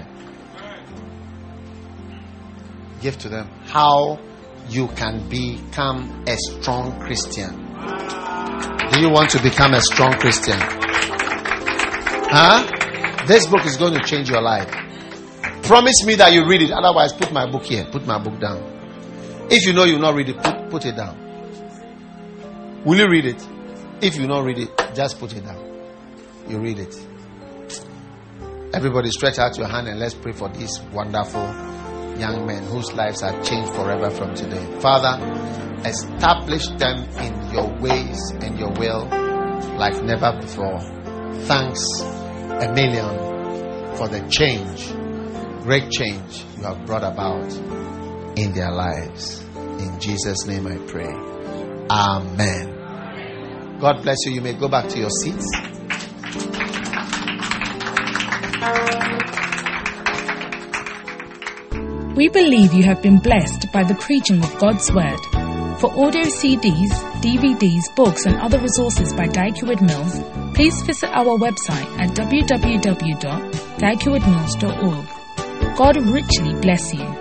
Give to them how you can become a strong Christian. Do you want to become a strong Christian? Huh? This book is going to change your life. Promise me that you read it. Otherwise, put my book here. Put my book down. If you know you will not read it, put, put it down. Will you read it? If you don't read it, just put it down. You read it. Everybody stretch out your hand and let's pray for these wonderful young men whose lives are changed forever from today. Father, establish them in your ways and your will like never before. Thanks a million for the change, great change you have brought about in their lives. In Jesus' name I pray. Amen. God bless you. You may go back to your seats. We believe you have been blessed by the preaching of God's Word. For audio C Ds, D V Ds, books and other resources by Dyke Hewitt Mills, please visit our website at w w w dot dyke hewitt mills dot org. God richly bless you.